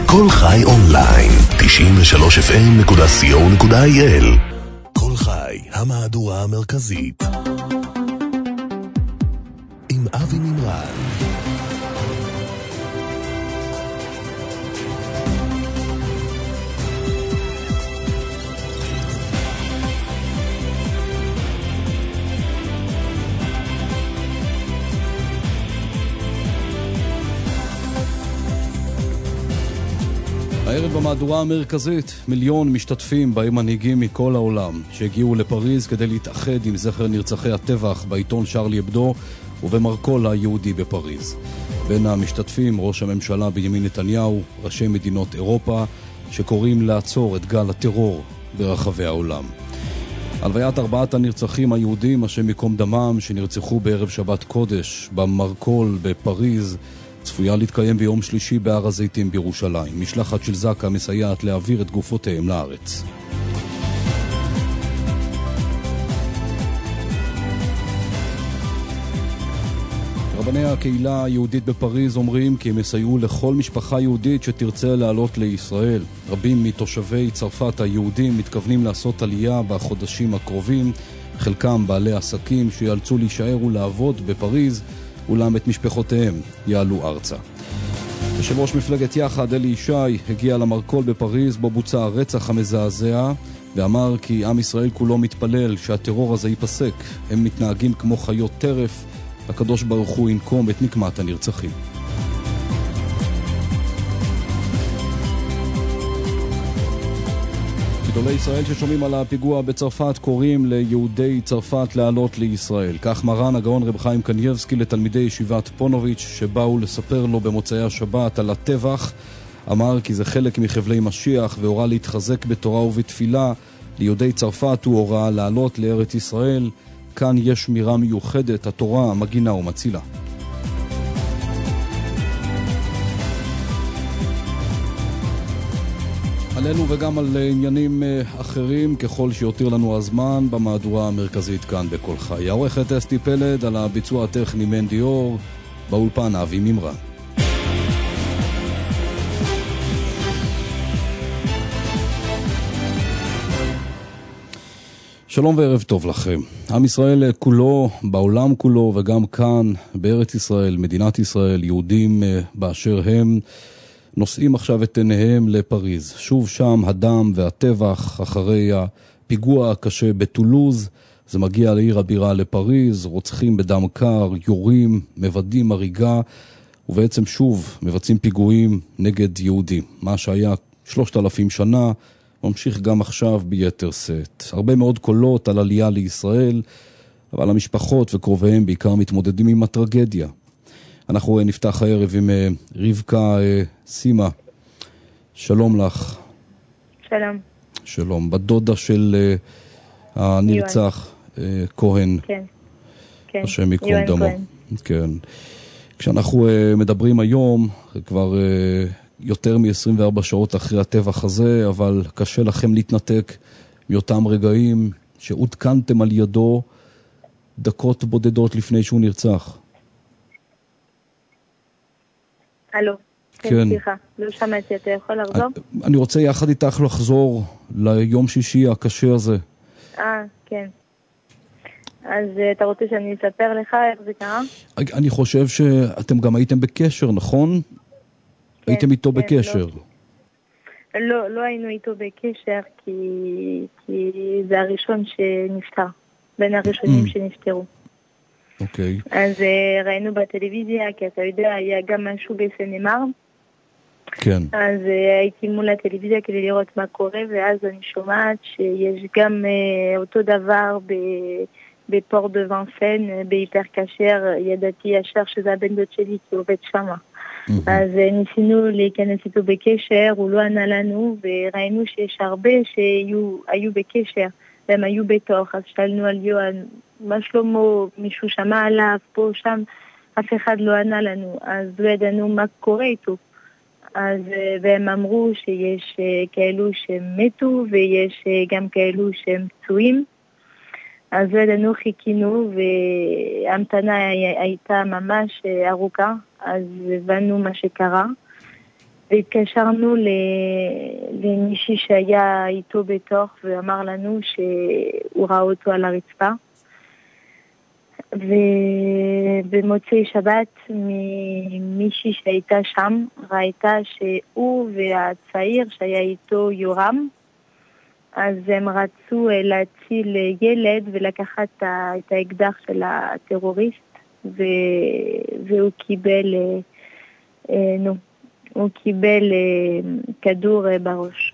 כל חי אונליין, 93fm.co.il. כל חי, המהדורה המרכזית. עם אבי מימרן. הערב במהדורה המרכזית, 1,000,000 משתתפים בהם מנהיגים מכל העולם שהגיעו לפריז כדי להתאחד עם זכר נרצחי הטבח בעיתון שרלי אבדו ובמרכול היהודי בפריז. בין המשתתפים ראש הממשלה בנימין נתניהו, ראשי מדינות אירופה שקוראים לעצור את גל הטרור ברחבי העולם. הלוויית 4 הנרצחים היהודים השם יקום דמם שנרצחו בערב שבת קודש במרכול בפריז צפויה להתקיים ביום שלישי בהר הזיתים בירושלים. משלחת של זק"א מסייעת להעביר את גופותיהם לארץ. רבני הקהילה היהודית בפריז אומרים כי הם יסייעו לכל משפחה יהודית שתרצה לעלות לישראל. רבים מתושבי צרפת היהודים מתכוונים לעשות עלייה בחודשים הקרובים, חלקם בעלי עסקים שיאלצו להישאר ולעבוד בפריז, אולם את משפחותיהם יעלו ארצה. יושב ראש מפלגת יחד אלי ישי הגיע למרכול בפריז בו בוצע הרצח המזעזע ואמר כי עם ישראל כולו מתפלל שהטרור הזה ייפסק. הם מתנהגים כמו חיות טרף, הקדוש ברוך הוא ינקום את נקמת הנרצחים. גדולי ישראל ששומעים על הפיגוע בצרפת קוראים ליהודי צרפת לעלות לישראל. כך מרן הגאון רב חיים קניבסקי לתלמידי ישיבת פונוביץ' שבאו לספר לו במוצאי השבת על הטבח. אמר כי זה חלק מחבלי משיח והוראה להתחזק בתורה ובתפילה. ליהודי צרפת הוא הוראה לעלות לארץ ישראל. כאן יש שמירה מיוחדת, התורה מגינה ומצילה. עלינו וגם על עניינים אחרים ככל שיותיר לנו הזמן במהדורה המרכזית כאן בכל חי. העורכת אסתי פלד, על הביצוע הטכני מנדי אור, באולפן אבי מימרן. שלום וערב טוב לכם. עם ישראל כולו, בעולם כולו וגם כאן בארץ ישראל, מדינת ישראל, יהודים באשר הם, נושאים עכשיו את עיניהם לפריז. שוב שם הדם והטבח אחרי הפיגוע הקשה בטולוז. זה מגיע לעיר הבירה לפריז, רוצחים בדם קר, יורים, מבדים הריגה, ובעצם שוב מבצעים פיגועים נגד יהודים. מה שהיה 3,000 שנה, ממשיך גם עכשיו ביתר שאת. הרבה מאוד קולות על עלייה לישראל, אבל המשפחות וקרוביהם בעיקר מתמודדים עם הטרגדיה. אנחנו נפתח הערב עם רבקה סימה. שלום לך. שלום. שלום. בדודה של הנרצח כהן. כן. כן. השם יקום דמו. כן. כשאנחנו מדברים היום, כבר יותר מ-24 שעות אחרי הטבח הזה, אבל קשה לכם להתנתק מאותם רגעים שעודכנתם על ידו דקות בודדות לפני שהוא נרצח. אלו, כן. סליחה, לא שמעתי, אתה יכול לחזור? אני רוצה יחד איתך לחזור ליום שישי הקשה הזה. כן. אז אתה רוצה שאני אספר לך איך זה קרה? אני חושב שאתם גם הייתם בקשר, נכון? כן, הייתם איתו כן, בקשר. לא היינו איתו בקשר, כי זה הראשון שנפטר, בין הראשונים שנפטרו. אוקיי. אז ראינו בטלוויזיה, כי אתה יודע, היה גם משהו בסנמר. כן. אז הייתי מול הטלוויזיה כדי לראות מה קורה, ואז אני שומעת שיש גם אותו דבר בפורט דה ונסן, בהיפר כשר. ידעתי ישר שזה הבן דוד שלי כי עובד שמה. אז ניסינו להיכנס איתו בקשר, הוא לא ענה לנו, וראינו שיש הרבה שהיו בקשר, והם היו בתוך, אז שאלנו על יואן, מה שלמה, מישהו שמע עליו, פה, שם, אף אחד לא ענה לנו, אז לא ידענו מה קורה איתו. אז, והם אמרו שיש כאלו שמתו, ויש גם כאלו שהם פצועים. אז לא ידענו, חיכינו, וההמתנה הייתה ממש ארוכה, אז הבנו מה שקרה. והתקשרנו למישהי שהיה איתו בתוך, ואמר לנו שהוא ראה אותו על הרצפה. ובמוצאי שבת מישהי שהייתה שם ראיתה שהוא והצעיר שהיה איתו יורם, אז הם רצו להציל ילד ולקחת את האקדח של הטרוריסט, והוא קיבל הוא קיבל כדור בראש.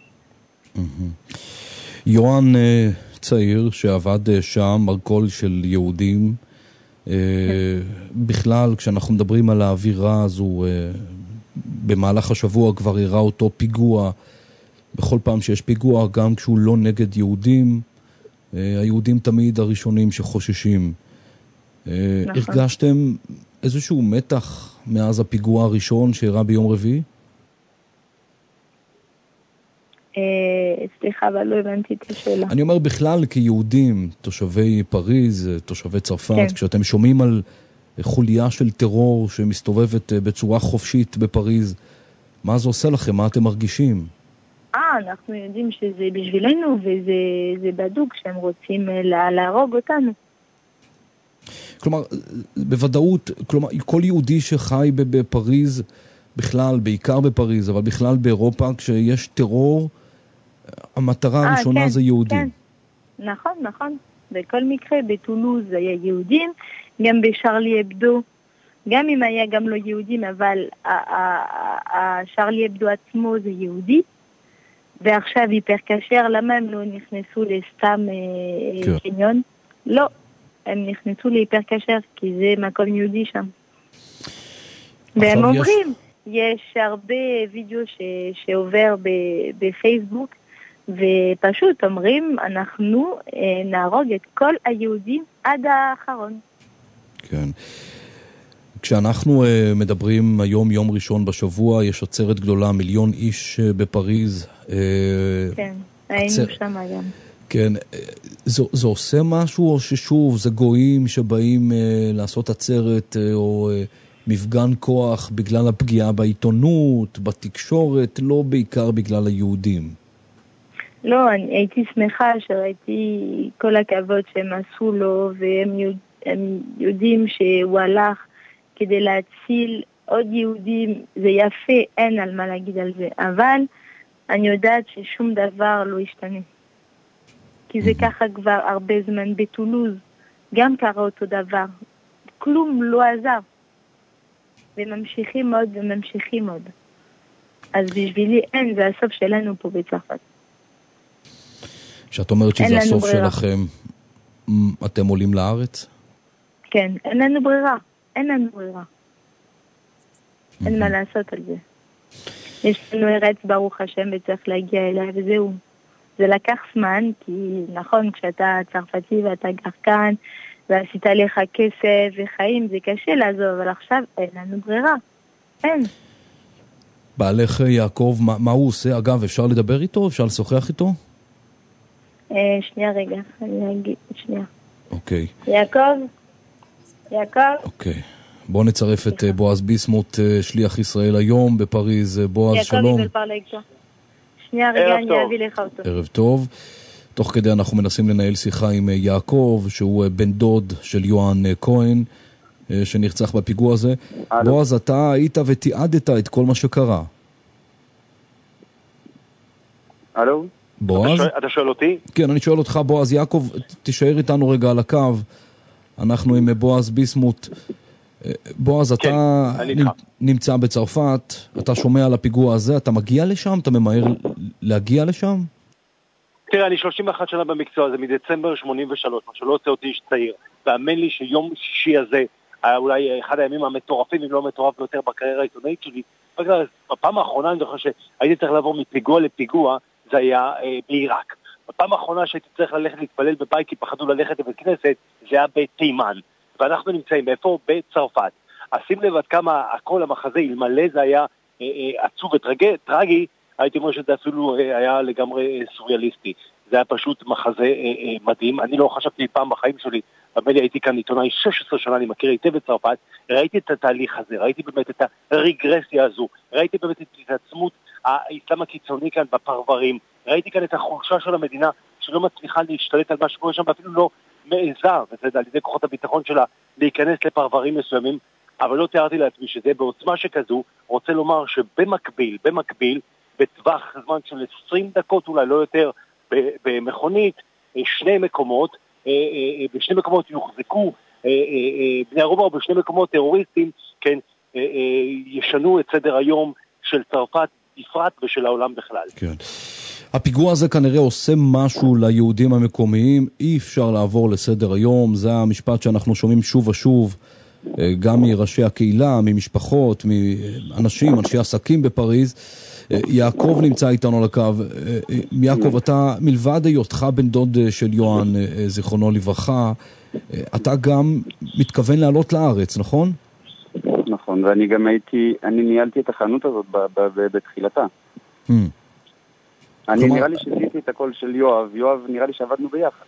יואן צעיר שעבד שם, מרכול של יהודים. בכלל, כשאנחנו מדברים על האווירה הזו, במהלך השבוע כבר הראה אותו פיגוע. בכל פעם שיש פיגוע, גם כשהוא לא נגד יהודים, היהודים תמיד הראשונים שחוששים. הרגשתם איזשהו מתח מאז הפיגוע הראשון שהראה ביום רביעי? סליחה, אבל לא הבנתי את השאלה. אני אומר בכלל כיהודים, תושבי פריז, תושבי צרפת, כשאתם שומעים על חוליה של טרור שמסתובבת בצורה חופשית בפריז, מה זה עושה לכם? מה אתם מרגישים? אנחנו יודעים שזה בשבילנו, וזה בדוק שהם רוצים להרוג אותנו. כלומר, בוודאות, כלומר, כל יהודי שחי בפריז, בכלל, בעיקר בפריז, אבל בכלל באירופה, כשיש טרור, המטרה הראשונה זה יהודים. כן. נכון. בכל מקרה, בטולוז היה יהודים, גם בשרלי אבדו, גם אם היה גם לא יהודים, אבל השרלי אבדו עצמו זה יהודי, ועכשיו היפר כשר, למה הם לא נכנסו לסתם קניון? לא, הם נכנסו להיפר כשר, כי זה מקום יהודי שם. והם אומרים, יש הרבה וידאו שעובר בפייסבוק, ופשוט אומרים, אנחנו נהרוג את כל היהודים עד האחרון. כן. כשאנחנו מדברים היום, יום ראשון בשבוע, יש עצרת גדולה, 1,000,000 איש בפריז. כן, היינו שם גם. כן, זה עושה משהו או ששוב, זה גויים שבאים לעשות עצרת או מפגן כוח בגלל הפגיעה בעיתונות, בתקשורת, לא בעיקר בגלל היהודים? לא, אני הייתי שמחה שראיתי כל הכבוד שהם עשו לו, והם יודעים שהוא הלך כדי להציל עוד יהודים. זה יפה, אין על מה להגיד על זה, אבל אני יודעת ששום דבר לא ישתנה. כי זה ככה כבר הרבה זמן. בטולוז גם קרה אותו דבר. כלום לא עזר. וממשיכים עוד. אז בשבילי אין, זה הסוף שלנו פה בצרפת. שאת אומרת שזה הסוף שלכם, אתם עולים לארץ? כן, אין לנו ברירה. אין מה לעשות על זה. יש לנו ארץ ברוך השם וצריך להגיע אליה וזהו. זה לקח זמן, כי נכון, כשאתה צרפתי ואתה גר כאן, ועשית לך כסף וחיים, זה קשה לעזוב, אבל עכשיו אין לנו ברירה. אין. בעלך יעקב, מה הוא עושה? אגב, אפשר לדבר איתו? אפשר לשוחח איתו? שנייה רגע, אני אגיד, שנייה. אוקיי. יעקב? אוקיי. בואו נצרף את בועז ביסמוט, שליח ישראל היום בפריז. בועז, שלום. שנייה רגע, אני אביא לך אותו. ערב טוב. תוך כדי אנחנו מנסים לנהל שיחה עם יעקב, שהוא בן דוד של יואן כהן, שנרצח בפיגוע הזה. בועז, אתה היית ותיעדת את כל מה שקרה. הלו? בועז? אתה שואל אותי? כן, אני שואל אותך, בועז. יעקב, תישאר איתנו רגע על הקו. אנחנו עם בועז ביסמוט. בועז, אתה נמצא בצרפת, אתה שומע על הפיגוע הזה, אתה מגיע לשם? אתה ממהר להגיע לשם? תראה, אני 31 שנה במקצוע הזה, מדצמבר 83, מה שלא עושה אותי איש צעיר. ואמן לי שיום שישי הזה היה אולי אחד הימים המטורפים, אם לא מטורף ביותר בקריירה העיתונאית שלי. בפעם האחרונה אני זוכר שהייתי צריך לעבור מפיגוע לפיגוע, זה היה בעיראק. בפעם האחרונה שהייתי צריך ללכת להתפלל בבית, כי פחדו ללכת לבית כנסת, זה היה בתימן. ואנחנו נמצאים באיפה? בצרפת. אז שים לב עד כמה הכל המחזה, אלמלא זה היה עצוב וטרגי, הייתי אומר שזה אפילו היה לגמרי סוריאליסטי. זה היה פשוט מחזה מדהים. אני לא חשבתי פעם בחיים שלי, אבל הייתי כאן עיתונאי 16 שנה, אני מכיר היטב את צרפת, ראיתי את התהליך הזה, ראיתי באמת את הרגרסיה הזו, ראיתי באמת את התעצמות האסלאם הקיצוני כאן בפרברים, ראיתי כאן את החולשה של המדינה שלא מצליחה להשתלט על מה שקורה שם, ואפילו לא מעיזה, וזה על ידי כוחות הביטחון שלה, להיכנס לפרברים מסוימים, אבל לא תיארתי לעצמי שזה בעוצמה שכזו, רוצה לומר שבמקביל, בטווח זמן של 20 דקות אולי לא יותר, במכונית, בשני מקומות יוחזקו בני ערובה, או בשני מקומות טרוריסטים, כן, ישנו את סדר היום של צרפת בפרט ושל העולם בכלל. כן. הפיגוע הזה כנראה עושה משהו ליהודים המקומיים, אי אפשר לעבור לסדר היום, זה המשפט שאנחנו שומעים שוב ושוב, גם מראשי הקהילה, ממשפחות, מאנשים, אנשי עסקים בפריז. יעקב נמצא איתנו על הקו. יעקב, אתה מלבד היותך בן דוד של יוהן, זיכרונו לברכה, אתה גם מתכוון לעלות לארץ, נכון? נכון, ואני גם אני ניהלתי את החנות הזאת בתחילתה. אני נראה לי שזיתי את הכל של יואב נראה לי שעבדנו ביחד.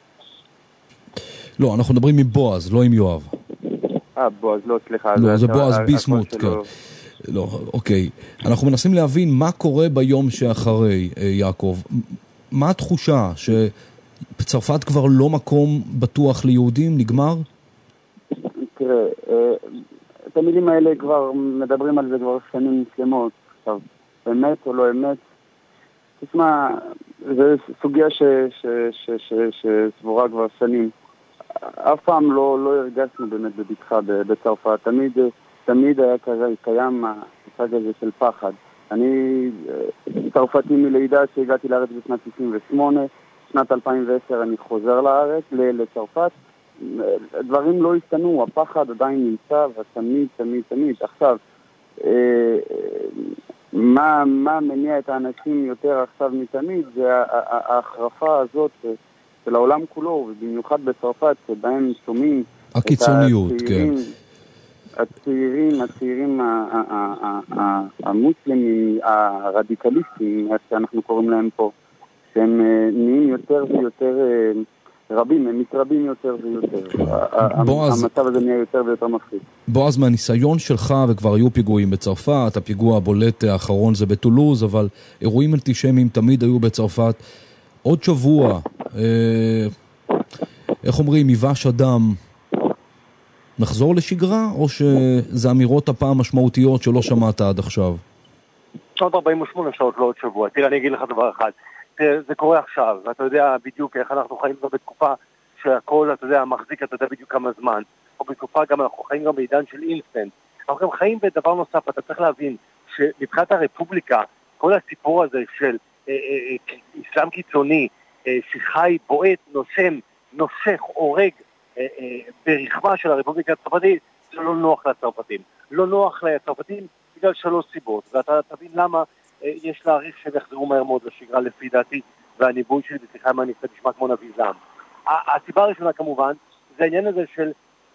לא, אנחנו מדברים עם בועז, לא עם יואב. בועז, לא, סליחה. לא, זה בועז ביסמוט, כן. לא, אוקיי. אנחנו מנסים להבין מה קורה ביום שאחרי, יעקב. מה התחושה שבצרפת כבר לא מקום בטוח ליהודים? נגמר? תראה, את המילים האלה כבר מדברים על זה כבר שנים שלמות. עכשיו, אמת או לא אמת? תשמע, זו סוגיה שסבורה כבר שנים. אף פעם לא הרגשנו באמת בבטחה בצרפת. תמיד היה קיים המושג הזה של פחד. אני צרפתי מלידה שהגעתי לארץ בשנת 98, שנת 2010 אני חוזר לארץ, לצרפת. דברים לא השתנו, הפחד עדיין נמצא, ותמיד. עכשיו, מה מניע את האנשים יותר עכשיו מתמיד, זה ההחרפה הזאת של העולם כולו, ובמיוחד בצרפת, שבהם שומעים הקיצוניות, כן. הצעירים המוסלמים, הרדיקליסטים, איך שאנחנו קוראים להם פה, שהם נהיים יותר ויותר רבים, הם מתרבים יותר ויותר. המצב הזה נהיה יותר ויותר מפחיד. בועז, מהניסיון שלך, וכבר היו פיגועים בצרפת, הפיגוע הבולט האחרון זה בטולוז, אבל אירועים אנטישמיים תמיד היו בצרפת. עוד שבוע, איך אומרים, יבש אדם, נחזור לשגרה, או שזה אמירות הפעם משמעותיות שלא שמעת עד עכשיו? עוד 48 שעות, לא עוד שבוע. תראה, אני אגיד לך דבר אחד. זה קורה עכשיו, ואתה יודע בדיוק איך אנחנו חיים כבר בתקופה שהכל, אתה יודע, מחזיק, אתה יודע בדיוק כמה זמן. או בתקופה גם אנחנו חיים גם בעידן של אינסטנט. אנחנו גם חיים בדבר נוסף, אתה צריך להבין שמבחינת הרפובליקה, כל הסיפור הזה של אסלאם קיצוני, שחי, בועט, נושך, הורג, ברחמה של הרפובליקה הצרפתית, זה לא נוח לצרפתים. לא נוח לצרפתים בגלל 3 סיבות, ואתה תבין למה יש להעריך שהם יחזרו מהר מאוד לשגרה לפי דעתי, והניבוי שלי בשיחה מה נשמע כמו נביא זעם. הסיבה הראשונה כמובן, זה העניין הזה של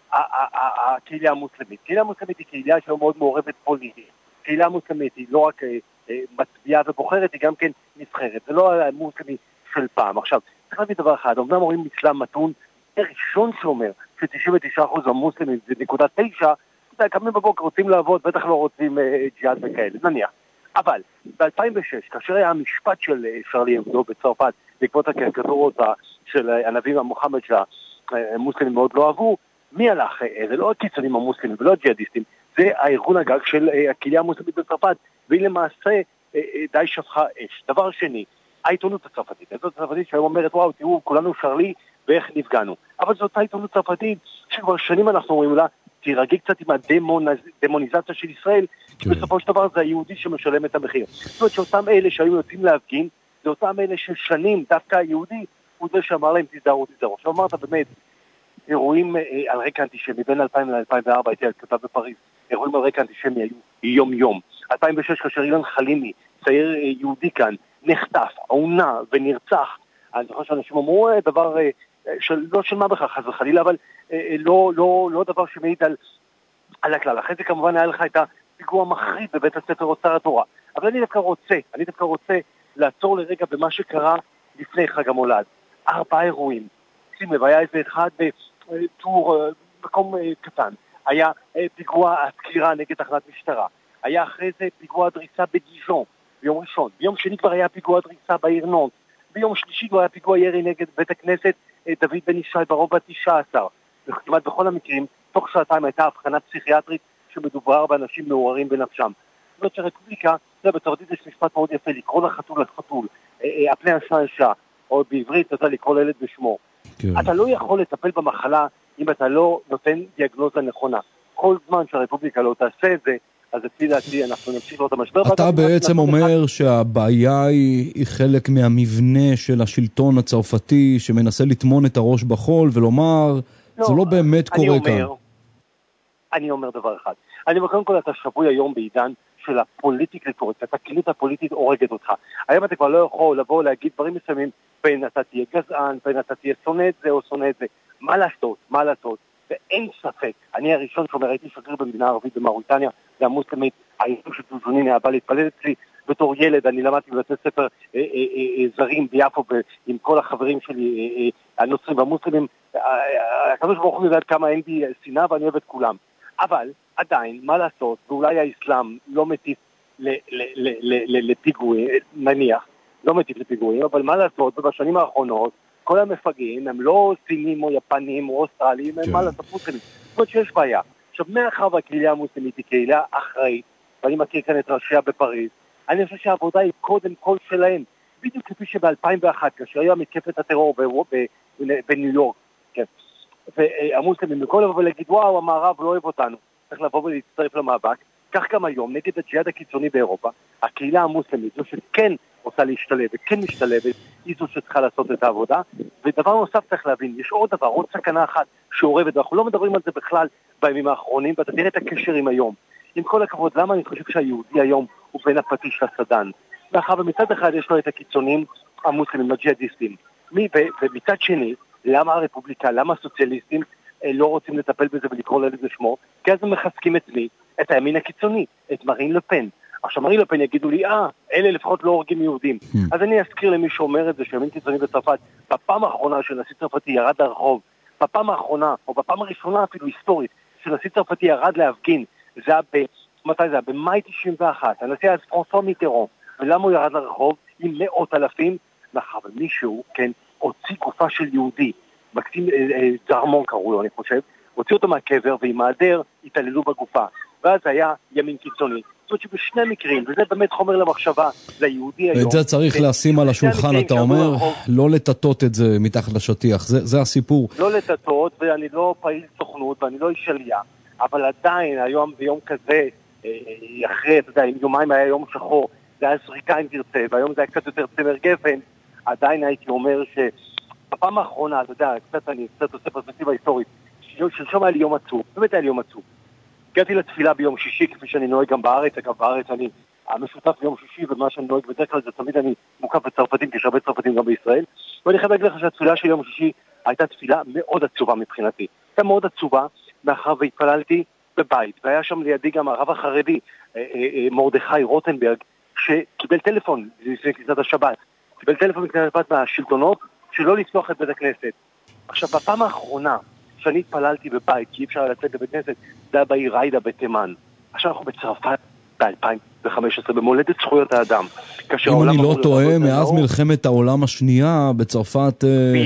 הקהילה המוסלמית. קהילה המוסלמית היא קהילה שלא מאוד מעורבת פוליטית. קהילה המוסלמית היא לא רק מצביעה ובוחרת, היא גם כן נבחרת. זה לא המוסלמי של פעם. עכשיו, צריך להביא דבר אחד, אמנם אומרים אסלאם מתון, הראשון שאומר ש99% המוסלמים זה 9, קמים בבוקר, רוצים לעבוד, בטח לא רוצים ג'יהאד וכאלה, נניח. אבל ב-2006, כאשר היה המשפט של שרלי אבדו בצרפת, בעקבות הקריקטורות של הנביא מוחמד שהמוסלמים מאוד לא אהבו, מי הלך? זה לא הקיצונים המוסלמים ולא הג'יהאדיסטים, זה הארגון הגג של הקהילה המוסלמית בצרפת, והיא למעשה די שפכה אש. דבר שני, העיתונות הצרפתית. העיתונות הצרפתית שהיום אומרת, וואו, תראו, כולנו שרלי ואיך נפגענו. אבל זאת העיתונות הצרפתית שכבר שנים אנחנו אומרים לה, תירגעי קצת עם הדמוניזציה של ישראל, כי בסופו של דבר זה היהודי שמשלם את המחיר. זאת אומרת שאותם אלה שהיו יוצאים להפגין, זה אותם אלה ששנים, דווקא היהודי, הוא זה שאמר להם תזדרו. עכשיו אמרת באמת, אירועים על רקע אנטישמי, בין 2000 ל-2004 הייתי כתב בפריז, אירועים על רקע אנטישמי היו יום-יום. 2006 כאשר אילן חלימי, צעיר יהודי כאן, נחטף, עונה ונרצח. אני זוכר שאנשים אמרו דבר לא של מה בכך, חס וחלילה, אבל לא דבר שמעיד על הכלל. אחרי זה כמובן היה לך את הפיגוע מחריד בבית הספר אוצר התורה. אבל אני דווקא רוצה לעצור לרגע במה שקרה לפני חג המולד. 4 אירועים. שים לב, היה איזה אחד בטור, מקום קטן. היה פיגוע הסקירה נגד תחנת משטרה. היה אחרי זה פיגוע דריסה בדיז'ון, ביום ראשון. ביום שני כבר היה פיגוע דריסה בעיר נונט. ביום שלישי כבר היה פיגוע ירי נגד בית הכנסת דוד בן ישי ברובע 19. וכמעט בכל המקרים, תוך שעתיים הייתה הבחנה פסיכיאטרית שמדובר באנשים מעוררים בנפשם. זאת אומרת שהרפובליקה, בצרפתית יש משפט מאוד יפה, לקרוא לחתול לחתול, הפני השעה, או בעברית אתה לקרוא לילד בשמו. כן. אתה לא יכול לטפל במחלה אם אתה לא נותן דיאגנוזה נכונה. כל זמן שהרפובליקה לא תעשה את זה, אז לפי דעתי אנחנו נמשיך לו את המשבר. אתה בעצם אומר שהבעיה היא חלק מהמבנה של השלטון הצרפתי שמנסה לטמון את הראש בחול ולומר, זה לא באמת קורה כאן. אני אומר דבר אחד. אני אומר, קודם כל אתה שבוי היום בעידן של הפוליטיקלי קורקט, התקליט הפוליטית הורגת אותך. היום אתה כבר לא יכול לבוא להגיד דברים מסוימים, בין אתה תהיה גזען, בין אתה תהיה שונא את זה או שונא את זה. מה לעשות? ואין ספק, אני הראשון שאומר, הייתי שגריר במדינה הערבית במאוריטניה, והמוסלמית, היום שטוז'ונין היה בא להתפלל אצלי, בתור ילד אני למדתי בבתי ספר זרים ביפו, עם כל החברים שלי, הנוצרים והמוסלמים, הקדוש ברוך הוא יודעת כמה אין בי שנאה ואני אוהב את כולם. אבל עדיין, מה לעשות, ואולי האסלאם לא מטיף לפיגועים, נניח, לא מטיף לפיגועים, אבל מה לעשות, ובשנים האחרונות, כל המפגעים הם לא סינים או יפנים או אוסטרליים, הם מה לעשות מוסלמים. זאת אומרת שיש בעיה. עכשיו, מאחר והקהילה המוסלמית היא קהילה אחראית, ואני מכיר כאן את ראשיה בפריז, אני חושב שהעבודה היא קודם כל שלהם. בדיוק כפי שב-2001, כאשר היה מתקפת הטרור בניו יורק, כן. והמוסלמים בכל לבוא ולהגיד, וואו, המערב לא אוהב אותנו, צריך לבוא ולהצטרף למאבק. כך גם היום, נגד הג'יהאד הקיצוני באירופה, הקהילה המוסלמית, זו שכן רוצה להשתלב וכן משתלבת, היא זו שצריכה לעשות את העבודה. ודבר נוסף צריך להבין, יש עוד דבר, עוד סכנה אחת שעורבת, ואנחנו לא מדברים על זה בכלל בימים האחרונים, ואתה תראה את הקשר עם היום. עם כל הכבוד, למה אני חושב שהיהודי היום הוא בין הפטיש לסדן? מאחר ומצד אחד יש לו את הקיצונים המוסלמים, הג'יהאדיסטים. ומצד שני, למה הרפובליקה, למה הסוציאליסטים לא רוצים לטפל בזה ולקרוא לילד לשמו? כי אז הם מחזקים את מי? את הימין הקיצוני, את מרין לפן. עכשיו מרין לפן יגידו לי, אלה לפחות לא הורגים יהודים. אז אני אזכיר למי שאומר את זה, שימין קיצוני בצרפת, בפעם האחרונה שנשיא צרפתי ירד לרחוב, בפעם האחרונה, או בפעם הראשונה אפילו היסטורית, שנשיא צרפתי ירד להפגין, זה היה מתי זה היה? במאי 91, הנשיא אז פרנסואה מיטרן. ולמה הוא ירד לרחוב? עם מאות אלפים, אבל מישהו, כן, הוציא גופה של יהודי, מקסים זרמון קראו לו, אני חושב, הוציא אותו מהקבר, ועם העדר התעללו בגופה. ואז היה ימין קיצוני. זאת אומרת שבשני מקרים, וזה באמת חומר למחשבה, ליהודי היום. ואת זה צריך לשים על השולחן, אתה אומר, לא לטטות את זה מתחת לשטיח, זה הסיפור. לא לטטות, ואני לא פעיל סוכנות, ואני לא איש עלייה, אבל עדיין, היום ביום כזה, אחרי, אתה יודע, אם יומיים היה יום שחור, זה היה זריקה אם תרצה, והיום זה היה קצת יותר צמר גפן, עדיין הייתי אומר שבפעם האחרונה, אתה יודע, אני קצת עושה פרספקטיבה היסטורית, שלשום היה לי יום עצוב, באמת היה לי יום עצוב. הגעתי לתפילה ביום שישי, כפי שאני נוהג גם בארץ, אגב בארץ אני המשותף ביום שישי, ומה שאני נוהג בדרך כלל זה תמיד אני מוקף בצרפתים, כי יש הרבה צרפתים גם בישראל, ואני חייב להגיד לך שהתפילה של יום שישי הייתה תפילה מאוד עצובה מבחינתי. הייתה מאוד עצובה, מאחר והתפללתי בבית, והיה שם לידי גם הרב החרדי, מרדכי רוטנברג, שקיבל טלפון לפני כניסת השבת, קיבל טלפון מכניסת השבת מהשלטונות, שלא לפתוח את בית הכנסת. עכשיו, בפעם האחרונה שאני התפללתי בבית, כי אי אפשר לצאת לבית כנסת, זה היה בעיר ריידה בתימן. עכשיו אנחנו בצרפת ב-2015, במולדת זכויות האדם. אם אני לא טועה, מאז מלחמת העולם השנייה בצרפת,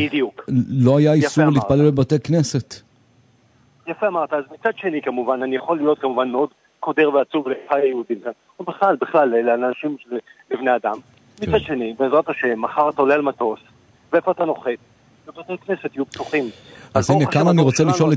לא היה איסור להתפלל בבתי כנסת. יפה אמרת, אז מצד שני כמובן, אני יכול להיות כמובן מאוד קודר ועצוב לחיי היהודים, בכלל, לאנשים, לבני אדם. מצד שני, בעזרת השם, מחר אתה עולה על מטוס, ואיפה אתה נוחת? בבתי כנסת יהיו פתוחים. אז הנה, כאן אני רוצה לשאול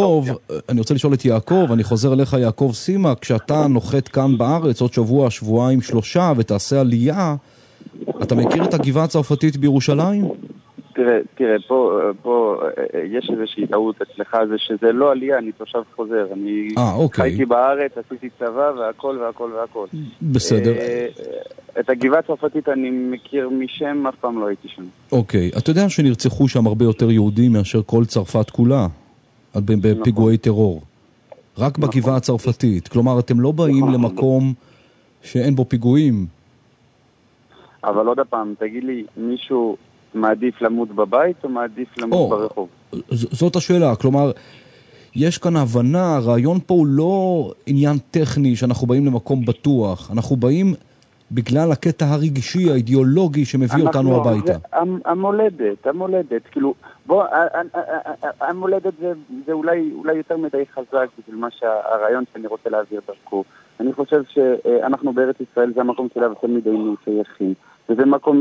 את יעקב, אני חוזר אליך יעקב סימה, כשאתה נוחת כאן בארץ, עוד שבוע, שבועיים, 3, ותעשה עלייה, אתה מכיר את הגבעה הצרפתית בירושלים? תראה, פה יש איזושהי טעות אצלך, זה שזה לא עלייה, אני תושב חוזר, אני חייתי בארץ, עשיתי צבא והכל. בסדר. את הגבעה הצרפתית אני מכיר משם, אף פעם לא הייתי שם. אוקיי, אתה יודע שנרצחו שם הרבה יותר יהודים מאשר כל צרפת כולה, בפיגועי טרור. רק בגבעה הצרפתית, כלומר אתם לא באים למקום שאין בו פיגועים. אבל עוד הפעם, תגיד לי, מישהו מעדיף למות בבית או מעדיף למות ברחוב? זאת השאלה, כלומר, יש כאן הבנה, הרעיון פה הוא לא עניין טכני שאנחנו באים למקום בטוח, אנחנו באים בגלל הקטע הרגשי, האידיאולוגי שמביא אותנו הביתה. המולדת, כאילו, בוא, המולדת זה אולי יותר מדי חזק בשביל מה שהרעיון שאני רוצה להעביר דרכו. אני חושב שאנחנו בארץ ישראל, זה המקום שלה ותמיד היינו שייכים. וזה מקום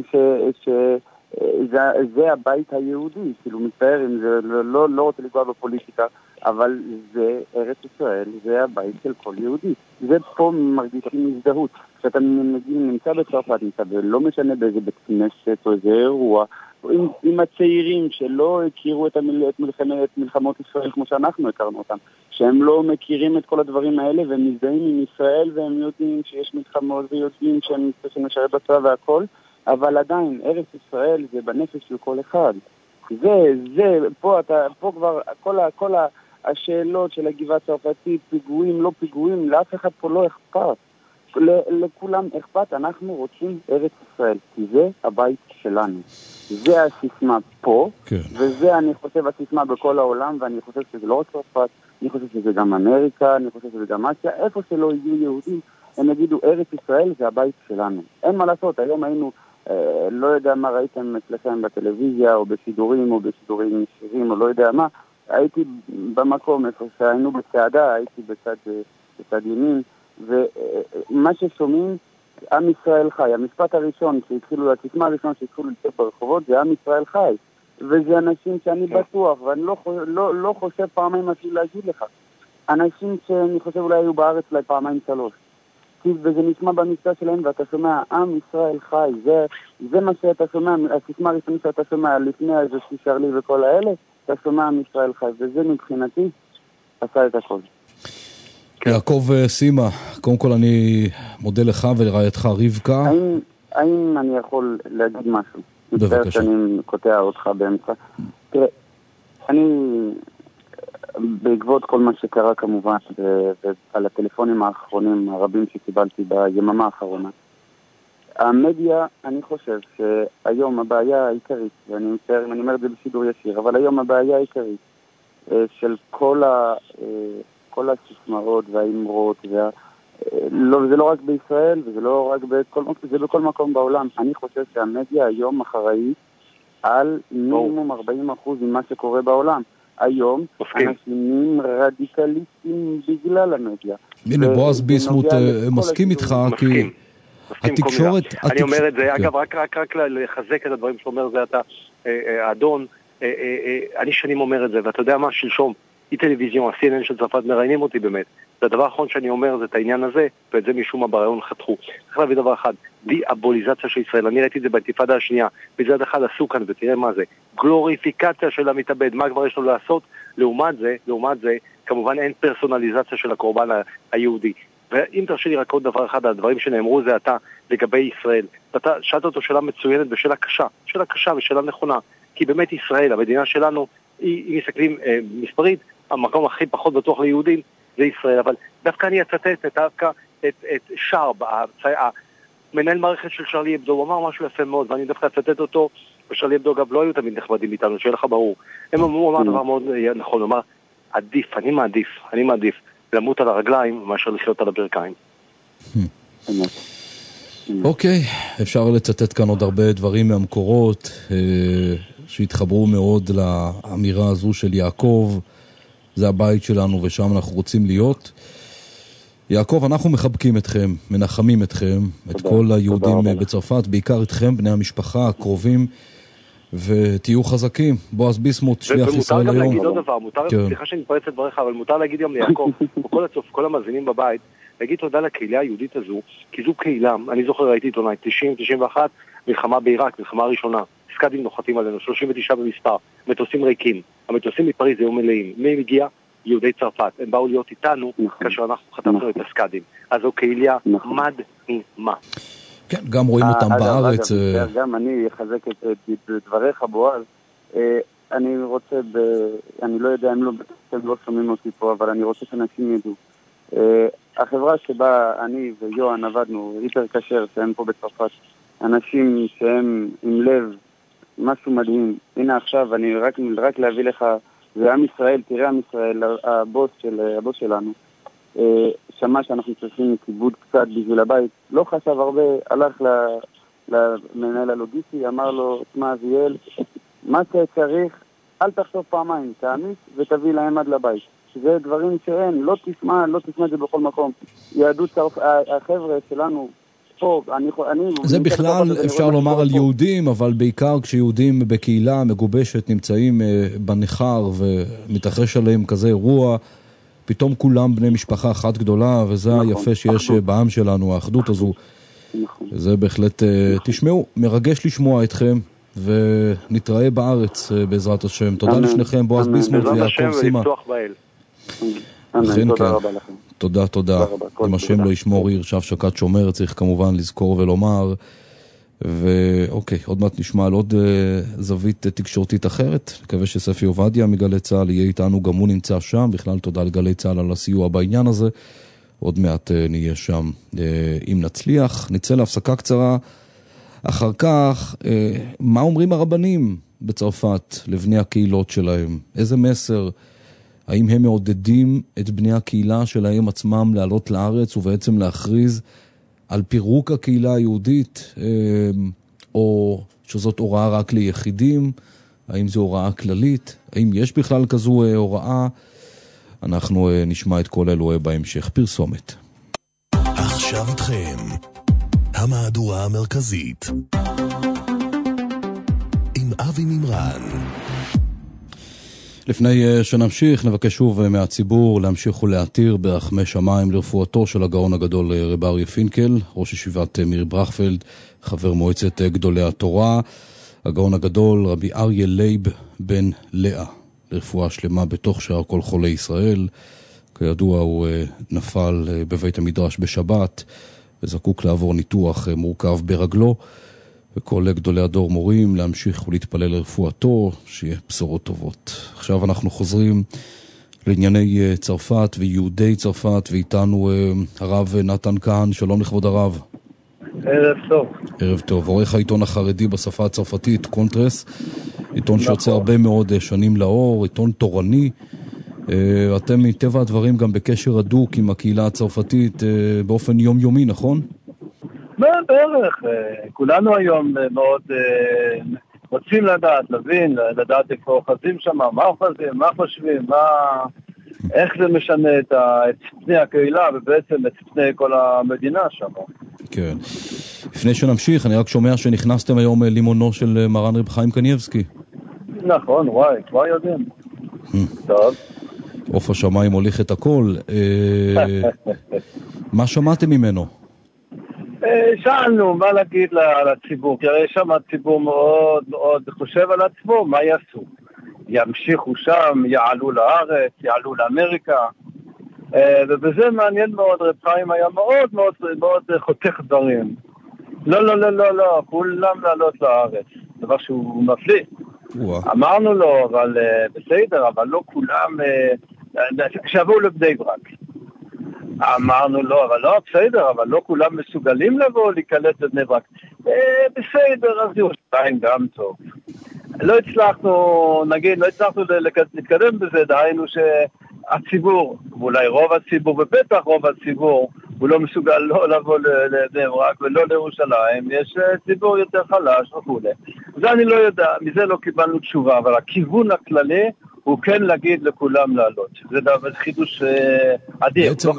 זה הבית היהודי, כאילו מצטער אם זה לא רוצה לגוע בפוליטיקה, אבל זה ארץ ישראל, זה הבית של כל יהודי. זה פה מרגישים הזדהות. כשאתה נמצא בצרפת, ולא משנה באיזה בית כנסת או איזה אירוע, עם הצעירים שלא הכירו את מלחמות ישראל כמו שאנחנו הכרנו אותם, שהם לא מכירים את כל הדברים האלה והם מזדהים עם ישראל והם יודעים שיש מלחמות ויודעים שהם צריכים לשרת בצבא והכל, אבל עדיין ארץ ישראל זה בנפש של כל אחד. פה כבר כל השאלות של הגבעה הצרפתית, פיגועים, לא פיגועים, לאף אחד פה לא אכפת. לכולם אכפת, אנחנו רוצים ארץ ישראל, כי זה הבית שלנו. זה הסיסמה פה, כן. וזה אני חושב הסיסמה בכל העולם, ואני חושב שזה לא רק צרפת, אני חושב שזה גם אמריקה, אני חושב שזה גם אסיה, איפה שלא יהיו יהודים, הם יגידו ארץ ישראל זה הבית שלנו. אין מה לעשות, היום היינו, לא יודע מה ראיתם אצלכם בטלוויזיה, או בשידורים ישירים, או לא יודע מה, הייתי במקום איפה שהיינו בצעדה, הייתי בצד ימין, ומה ששומעים, עם ישראל חי. המשפט הראשון שהתחילו, הסיסמה הראשון שהתחילו לצאת ברחובות, זה עם ישראל חי. וזה אנשים שאני בטוח, ואני לא חושב פעמיים אפילו להגיד לך. אנשים שאני חושב אולי היו בארץ אולי פעמיים 3. וזה נשמע במקצוע שלהם, ואתה שומע, עם ישראל חי. זה מה שאתה שומע, הסיסמה הראשונית שאתה שומע לפני איזה שרלי וכל האלה, אתה שומע עם ישראל חי. וזה מבחינתי עשה את הכל. יעקב סימה, קודם כל אני מודה לך ולרעייתך רבקה. האם אני יכול להגיד משהו? בבקשה. שאני קוטע אותך באמצע. תראה, אני בעקבות כל מה שקרה כמובן, ועל הטלפונים האחרונים הרבים שקיבלתי ביממה האחרונה, המדיה, אני חושב שהיום הבעיה העיקרית, ואני מצטער אם אני אומר את זה בשידור ישיר, אבל היום הבעיה העיקרית של כל הסיסמאות והאמרות, זה לא רק בישראל, וזה לא רק זה בכל מקום בעולם. אני חושב שהמדיה היום אחראית על מינימום 40% ממה שקורה בעולם. היום אנשים רדיקליסטים בגלל המדיה. הנה, בועז ביסמוט מסכים איתך, כי התקשורת... אני אומר את זה, אגב, רק לחזק את הדברים שאומר זה אתה, האדון, אני שנים אומר את זה, ואתה יודע מה, שלשום, טלוויזיון, ה-CNN של צרפת מראיינים אותי באמת. והדבר האחרון שאני אומר זה את העניין הזה, ואת זה משום מה ברעיון חתכו. צריך להביא דבר אחד, דיאבוליזציה של ישראל. אני ראיתי את זה באינתיפאדה השנייה. בצד אחד עשו כאן, ותראה מה זה. גלוריפיקציה של המתאבד. מה כבר יש לו לעשות? לעומת זה, כמובן אין פרסונליזציה של הקורבן היהודי. ואם תרשי לי רק עוד דבר אחד, הדברים שנאמרו זה אתה לגבי ישראל. ואתה שאלת אותו שאלה מצוינת ושאלה קשה. שאלה קשה ושאלה נכונה. כי באמת ישראל, המדינה שלנו, אם מסתכלים מספרית, המקום הכי פחות בטוח ליהודים זה ישראל, אבל דווקא אני אצטט את שרב, מנהל מערכת של שרלי אבדו, הוא אמר משהו יפה מאוד, ואני דווקא אצטט אותו, ושרלי אבדו אגב לא היו תמיד נחמדים איתנו, שיהיה לך ברור. הוא אמר דבר מאוד נכון, הוא אמר, אני מעדיף למות על הרגליים מאשר לחיות על הברכיים. אוקיי, אפשר לצטט כאן עוד הרבה דברים מהמקורות, שהתחברו מאוד לאמירה הזו של יעקב, זה הבית שלנו ושם אנחנו רוצים להיות. יעקב, אנחנו מחבקים אתכם, מנחמים אתכם, את כל היהודים בצרפת, בעיקר אתכם, בני המשפחה, הקרובים, ותהיו חזקים. בועז ביסמוט, שליח ישראל היום. ומותר גם להגיד עוד דבר, סליחה שאני מתפרץ את דבריך, אבל מותר להגיד גם ליעקב, כל המאזינים בבית, להגיד תודה לקהילה היהודית הזו, כי זו קהילה, אני זוכר ראיתי עיתונאי, 90-91, מלחמה בעיראק, מלחמה ראשונה, סקאדים נוחתים עלינו, 39 במספר, מטוסים ריקים, המטוסים מפריז היו מלאים, מי מגיע? יהודי צרפת, הם באו להיות איתנו כאשר אנחנו חטפנו את הסקאדים, אז זו קהילה מדהימה. כן, גם רואים אותם בארץ. גם אני אחזק את דבריך בועז, אני רוצה, אני לא יודע אם לא שומעים אותי פה, אבל אני רוצה שאנשים ידעו. החברה שבה אני ויואן עבדנו, היפר כשר, שהם פה בצרפת, אנשים שהם עם לב משהו מדהים. הנה עכשיו, אני רק להביא לך, זה עם ישראל, תראה עם ישראל, הבוס שלנו, שמע שאנחנו צריכים כיבוד קצת בשביל הבית, לא חשב הרבה, הלך למנהל הלוגיסטי, אמר לו, תשמע אביאל, מה שצריך, אל תחשוב פעמיים, תאמיץ ותביא להם עד לבית. זה דברים שאין, לא תשמע את זה בכל מקום. יהדות החבר'ה שלנו, פה, זה בכלל אפשר לומר על יהודים, אבל בעיקר כשיהודים בקהילה מגובשת נמצאים בנחר ומתרחש עליהם כזה אירוע, פתאום כולם בני משפחה אחת גדולה, וזה היפה שיש בעם שלנו, האחדות הזו. זה בהחלט, תשמעו, מרגש לשמוע אתכם, ונתראה בארץ בעזרת השם. תודה לשניכם, בועז ביסמוט ויעקב סימה. אכן כן. תודה. אם השם לא ישמור עיר, שב שקד שומר, צריך כמובן לזכור ולומר. ואוקיי, עוד מעט נשמע על עוד זווית תקשורתית אחרת. מקווה שספי עובדיה מגלי צהל יהיה איתנו, גם הוא נמצא שם. בכלל תודה לגלי צהל על הסיוע בעניין הזה. עוד מעט נהיה שם אם נצליח. נצא להפסקה קצרה. אחר כך, מה אומרים הרבנים בצרפת לבני הקהילות שלהם? איזה מסר? האם הם מעודדים את בני הקהילה שלהם עצמם לעלות לארץ ובעצם להכריז על פירוק הקהילה היהודית, או שזאת הוראה רק ליחידים? האם זו הוראה כללית? האם יש בכלל כזו הוראה? אנחנו נשמע את כל אלוהי בהמשך. פרסומת. עכשיו איתכם המהדורה המרכזית עם אבי מימרן. לפני שנמשיך, נבקש שוב מהציבור להמשיך ולהתיר ברחמי שמיים לרפואתו של הגאון הגדול רב אריה פינקל, ראש ישיבת מיר ברכפלד, חבר מועצת גדולי התורה. הגאון הגדול רבי אריה לייב בן לאה, לרפואה שלמה בתוך שאר כל חולי ישראל. כידוע הוא נפל בבית המדרש בשבת וזקוק לעבור ניתוח מורכב ברגלו, וכל גדולי הדור מורים להמשיך ולהתפלל לרפואתו, שיהיה בשורות טובות. עכשיו אנחנו חוזרים לענייני צרפת ויהודי צרפת, ואיתנו הרב נתן כהן. שלום לכבוד הרב. ערב טוב. ערב טוב. עורך העיתון החרדי בשפה הצרפתית, קונטרס, עיתון שיוצא הרבה מאוד שנים לאור, עיתון תורני. אתם מטבע הדברים גם בקשר הדוק עם הקהילה הצרפתית באופן יומיומי, נכון? בערך. כולנו היום מאוד רוצים להבין, לדעת איפה אוחזים שם, מה אוחזים, מה חושבים, איך זה משנה את פני הקהילה ובעצם את פני כל המדינה שם. כן. לפני שנמשיך, אני רק שומע שנכנסתם היום לימונו של מרן רב חיים קניבסקי. נכון, וואי, כבר יודעים. טוב. עוף השמיים הוליך את הכל. מה שמעתם ממנו? שאלנו מה להגיד לציבור, כי הרי שם הציבור מאוד מאוד חושב על עצמו, מה יעשו? ימשיכו שם, יעלו לארץ, יעלו לאמריקה, ובזה מעניין מאוד, רב חיים היה מאוד מאוד מאוד חותך דברים. לא, כולם לעלות לארץ, דבר שהוא מפליא. אמרנו לו, אבל בסדר, אבל לא כולם, כשעברו לבני ברק. אמרנו לו, אבל לא, בסדר, אבל לא כולם מסוגלים לבוא להיקלט לבני ברק. בסדר, אז ירושלים גם טוב. לא הצלחנו להתקדם בזה, דהיינו שהציבור, ואולי רוב הציבור, ובטח רוב הציבור, הוא לא מסוגל לא לבוא לבני ברק ולא לירושלים, יש ציבור יותר חלש וכו'. זה אני לא יודע, מזה לא קיבלנו תשובה, אבל הכיוון הכללי הוא כן להגיד לכולם לעלות. זה חידוש אדיר. בעצם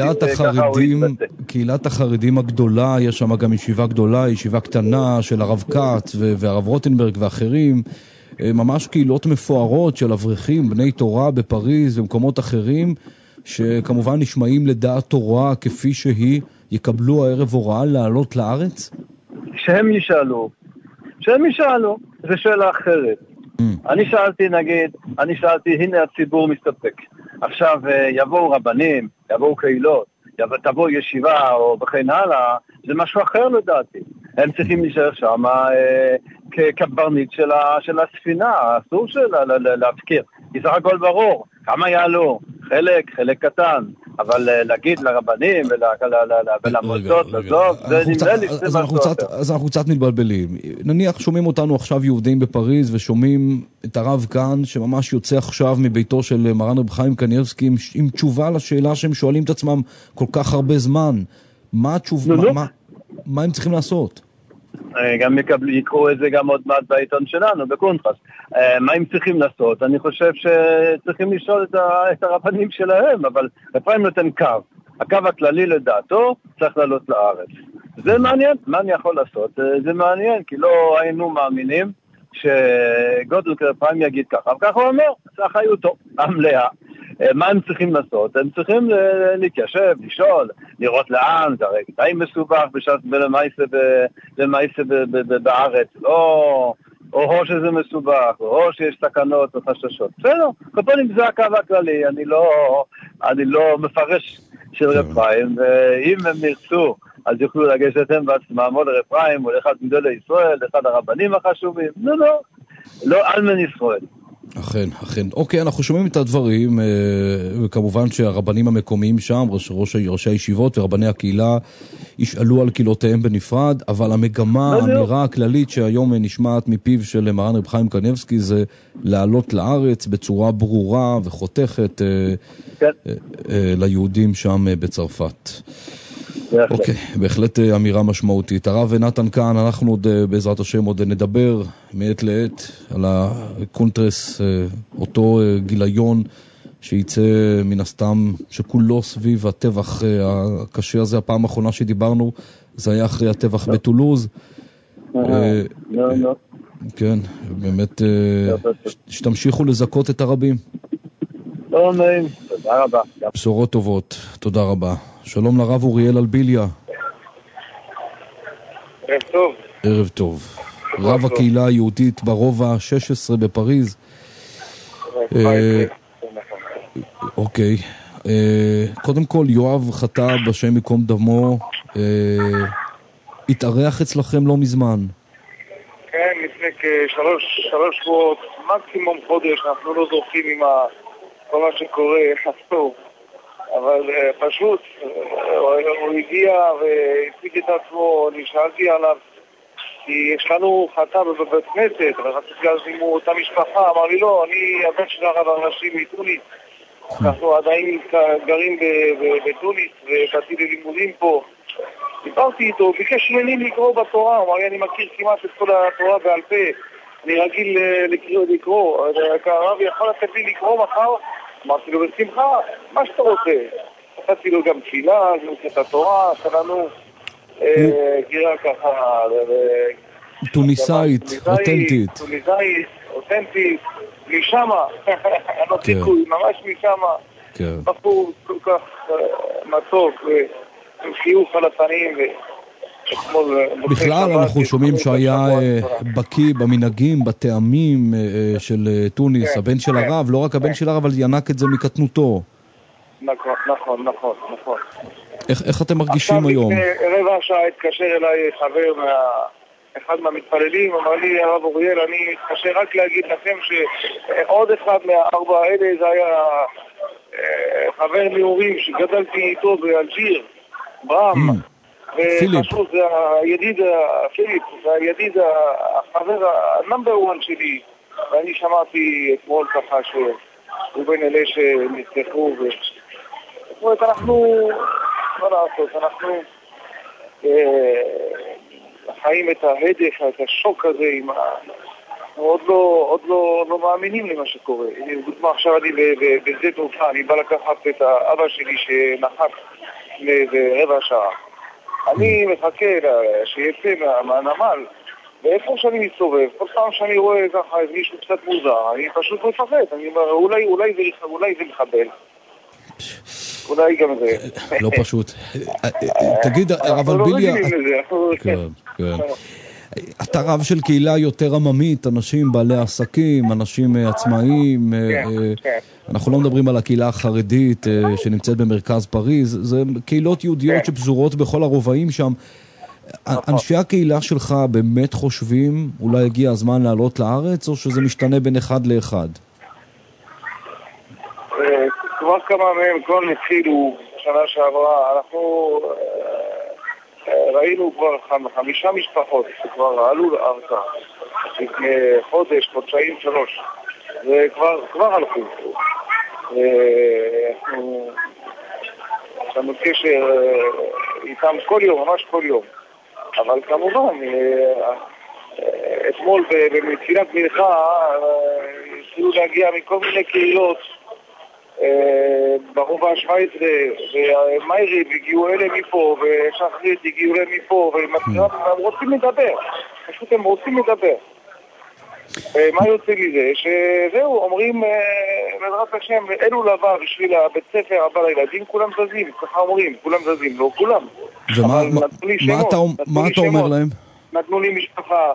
קהילת החרדים הגדולה, יש שם גם ישיבה גדולה, ישיבה קטנה של הרב קאץ והרב רוטנברג ואחרים, ממש קהילות מפוארות של אברכים, בני תורה בפריז ומקומות אחרים, שכמובן נשמעים לדעת תורה כפי שהיא, יקבלו הערב הוראה לעלות לארץ? שהם ישאלו, זה שאלה אחרת. אני שאלתי, הנה הציבור מסתפק. עכשיו יבואו רבנים, יבואו קהילות, תבוא ישיבה או בכן הלאה, זה משהו אחר לדעתי. הם צריכים להישאר שם כקברניט של הספינה, אסור שלה להפקיר. כי סך הכל ברור, כמה יעלו? חלק קטן. אבל להגיד לרבנים ולמוסדות, זה נראה לי שזה משהו אחר. אז אנחנו קצת מתבלבלים. נניח שומעים אותנו עכשיו יהודים בפריז, ושומעים את הרב כאן, שממש יוצא עכשיו מביתו של מרן רב חיים קניבסקי, עם תשובה לשאלה שהם שואלים את עצמם כל כך הרבה זמן. מה התשובה? מה הם צריכים לעשות? גם יקראו את זה גם עוד מעט בעיתון שלנו, בקונטרס. מה הם צריכים לעשות? אני חושב שצריכים לשאול את הרבנים שלהם, אבל אפרים נותן קו. הקו הכללי לדעתו צריך לעלות לארץ. זה מעניין, מה אני יכול לעשות? זה מעניין, כי לא היינו מאמינים שגודל אפרים יגיד ככה. וככה הוא אומר, זה אחריותו, המלאה. מה הם צריכים לעשות? הם צריכים להתיישב, לשאול, לראות לאן, זה הרי די מסובך למעשה בארץ, או שזה מסובך, או שיש סכנות או חששות. בסדר, כפונים זה הקו הכללי, אני לא מפרש של רב חיים, ואם הם נרצו, אז יוכלו לגשת הם בעצמם, או לרב חיים, או לאחד מגדולי ישראל, לאחד הרבנים החשובים, לא אלמן ישראל. אכן, אכן. אוקיי, אנחנו שומעים את הדברים, וכמובן שהרבנים המקומיים שם, ראשי הישיבות ורבני הקהילה, ישאלו על קהילותיהם בנפרד, אבל המגמה, האמירה הכללית שהיום נשמעת מפיו של מרן רב חיים קניבסקי, זה לעלות לארץ בצורה ברורה וחותכת ליהודים שם בצרפת. אוקיי, בהחלט אמירה משמעותית. הרב נתן כאן, אנחנו עוד בעזרת השם עוד נדבר מעת לעת על הקונטרס, אותו גיליון שייצא מן הסתם שכולו סביב הטבח הקשה הזה. הפעם האחרונה שדיברנו זה היה אחרי הטבח בטולוז. כן, באמת שתמשיכו לזכות את הרבים. לא נעים, תודה רבה. בשורות טובות, תודה רבה. שלום לרב אוריאל אלביליה. ערב טוב. ערב טוב. רב הקהילה היהודית ברובע 16 בפריז. אוקיי. קודם כל, יואב חטא בשם מקום דמו, התארח אצלכם לא מזמן. כן, לפני כשלוש שבועות, מקסימום חודש, אנחנו לא זוכרים עם כל מה שקורה, חסור. אבל פשוט, הוא הגיע והציג את עצמו, נשאלתי עליו, כי יש לנו חטא בבית כנסת, ורציתי להזמין אותה משפחה, אמר לי לא, אני הבן של הרב הראשי מתוניס, אנחנו עדיין גרים בתוניס, ובאתי ללימודים פה. דיברתי איתו, ביקש ממני לקרוא בתורה, הוא אמר לי, אני מכיר כמעט את כל התורה בעל פה, אני רגיל לקרוא, הרב יכול לתת לי לקרוא מחר? אמרתי לו, בשמחה, מה שאתה רוצה. נתתי לו גם תפילה, את התורה, שלנו גירה ככה... טוניסאית, אותנטית. טוניסאית, אותנטית, משמה, לא סיכוי, ממש משמה. בחור כל כך מתוק, עם חיוך על הפנים, בכלל אנחנו שומעים שהיה בקי במנהגים, בטעמים של טוניס, הבן של הרב, לא רק הבן של הרב, אבל ינק את זה מקטנותו. נכון. איך אתם מרגישים היום? עכשיו לפני רבע שעה התקשר אליי חבר, אחד מהמתפללים, אמר לי, הרב אוריאל, אני מתקשר רק להגיד לכם שעוד אחד מהארבע האלה זה היה חבר נאורים שגדלתי איתו באלג'יר, ברם. ופשוט זה הידיד, פיליפ, זה הידיד, החבר הנאמבר 1 שלי, ואני שמעתי אתמול ככה שהוא בין אלה שנצטרכו, זאת אומרת, אנחנו, מה לעשות, אנחנו חיים את ההדף, את השוק הזה, עוד לא מאמינים למה שקורה. דוגמה, עכשיו אני בשדה תעופה, אני בא לקחת את האבא שלי שנחת לרבע שעה. אני מחכה שיצא מהנמל, ואיפה שאני מסתובב, כל פעם שאני רואה ככה איזה מישהו קצת מוזר, אני פשוט מפחד, אני אומר, אולי זה מחבל. אולי גם זה. לא פשוט. תגיד, אבל ביליה... אתה רב של קהילה יותר עממית, אנשים בעלי עסקים, אנשים עצמאיים, אנחנו לא מדברים על הקהילה החרדית שנמצאת במרכז פריז, זה קהילות יהודיות שפזורות בכל הרובעים שם. אנשי הקהילה שלך באמת חושבים אולי הגיע הזמן לעלות לארץ, או שזה משתנה בין אחד לאחד? כבר כמה מהם כבר התחילו שנה שעברה. אנחנו ראינו כבר 5 משפחות שכבר עלו לארצה לפני חודש, חודשיים, 3. וכבר הלכו. אנחנו יש לנו קשר איתם כל יום, ממש כל יום. אבל כמובן, אתמול במתחילת מנחה התחילו להגיע מכל מיני קהילות, ברובע ה-17 ומיירי הגיעו אלה מפה ושחרית הגיעו אלה מפה והם רוצים לדבר, פשוט הם רוצים לדבר. מה יוצא מזה? שזהו, אומרים בעזרת השם, אלו לבא בשביל הבית ספר הבא לילדים, כולם זזים, ככה אומרים, כולם זזים, לא כולם. ומה אתה אומר להם? נתנו לי משפחה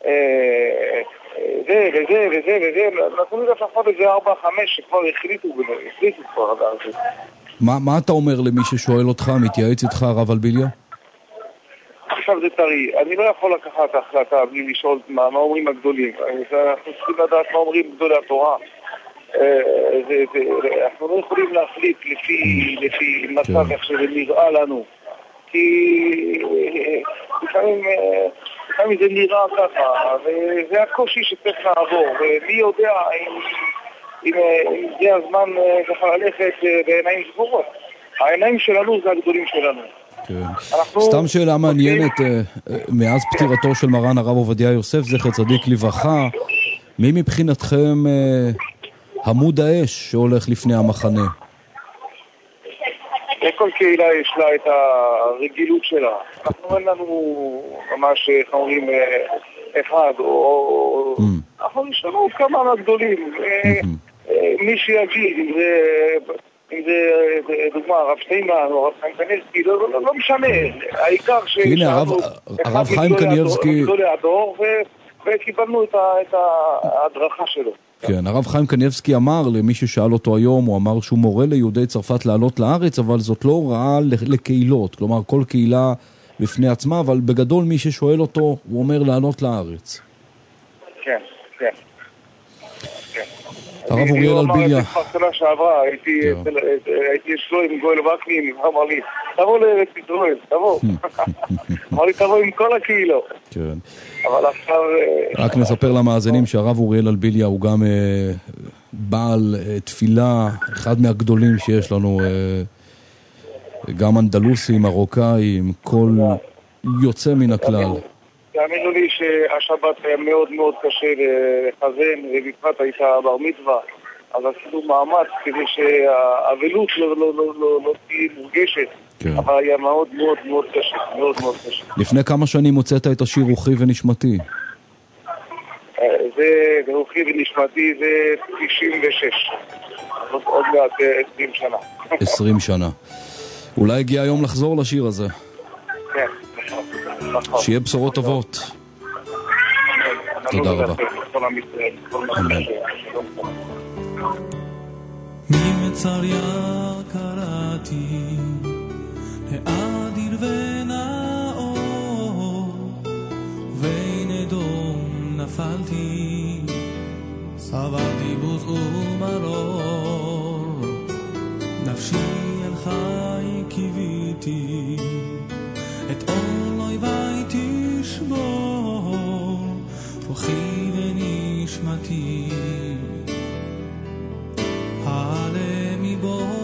זה וזה וזה וזה, נתנו לי לפחות איזה 4-5 שכבר החליטו כבר עד הזה. מה אתה אומר למי ששואל אותך, מתייעץ איתך הרב אלביליה? עכשיו זה טרי, אני לא יכול לקחת החלטה בלי לשאול מה אומרים הגדולים. אנחנו צריכים לדעת מה אומרים גדולי התורה. אנחנו לא יכולים להחליט לפי מצב איך שזה נראה לנו. כי לפעמים זה נראה ככה, וזה הקושי שצריך לעבור, ומי יודע אם זה הזמן ככה ללכת בעיניים סגורות. העיניים שלנו זה הגדולים שלנו. סתם שאלה מעניינת, מאז פטירתו של מרן הרב עובדיה יוסף זכר צדיק לברכה, מי מבחינתכם עמוד האש שהולך לפני המחנה? לכל קהילה יש לה את הרגילות שלה. אנחנו אין לנו ממש חמורים אחד, או אנחנו יש לנו כמה מהגדולים. מי שיגיד, אם זה דוגמה, הרב שטיימן או הרב חיים קניבסקי, לא משנה. העיקר שהשארנו הרב חיים קניבסקי גדולי הדור וקיבלנו את ההדרכה שלו. כן, הרב חיים קניבסקי אמר למי ששאל אותו היום, הוא אמר שהוא מורה ליהודי צרפת לעלות לארץ, אבל זאת לא הוראה לקהילות, כלומר כל קהילה בפני עצמה, אבל בגדול מי ששואל אותו, הוא אומר לעלות לארץ. כן, כן. הרב אוריאל אלביליה. שנה שעברה, הייתי אצלו עם גואל וקנין, אמר לי, תבוא לארץ ישראל, תבוא. אמר לי, תבוא עם כל הקהילות. כן. אבל עכשיו... רק נספר למאזינים שהרב אוריאל אלביליה הוא גם בעל תפילה, אחד מהגדולים שיש לנו, גם אנדלוסים, מרוקאים, כל יוצא מן הכלל. תאמינו לי שהשבת היה מאוד מאוד קשה לחזן, ובפרט הייתה בר מצווה, אז עשינו מאמץ כדי שהאבלות לא תהיה מורגשת, אבל היה מאוד מאוד מאוד קשה, מאוד מאוד קשה. לפני כמה שנים הוצאת את השיר רוחי ונשמתי? זה רוחי ונשמתי, זה 96, זאת עוד מעט 20 שנה. 20 שנה. אולי הגיע היום לחזור לשיר הזה. כן. שיהיה בשורות טובות. תודה רבה. אמן. ממצריה קראתי האדיר ונאור בין אדום נפלתי סברתי בוז ומרור נפשי אל חי קיוויתי את אולוי תשבור רוחי ונשמתי העלה מבור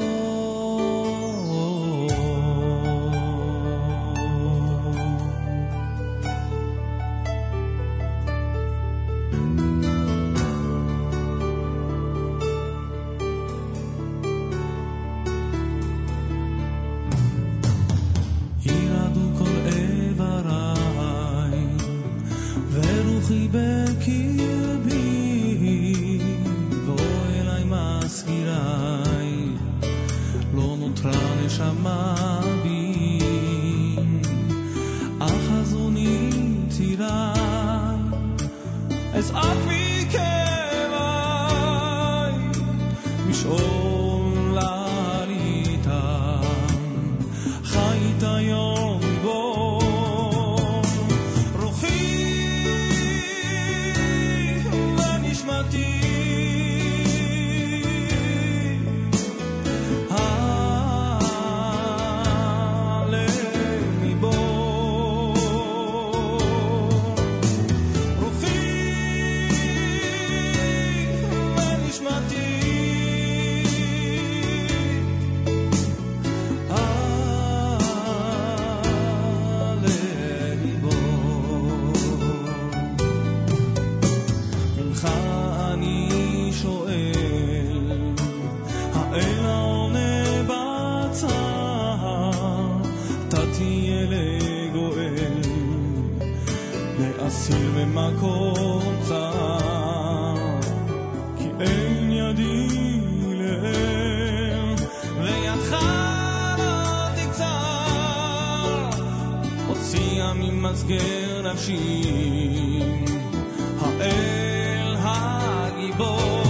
בקרבי בוא אליי מסגירי לא נותרה נשמה בי אחזוני צירי אזעק מכאבי משאול להריתם חיית יום בו לאסיר במקום צר, כי אין ידי להם וידך לא תקצר, הוציאה ממסגר נפשי האל הגיבור.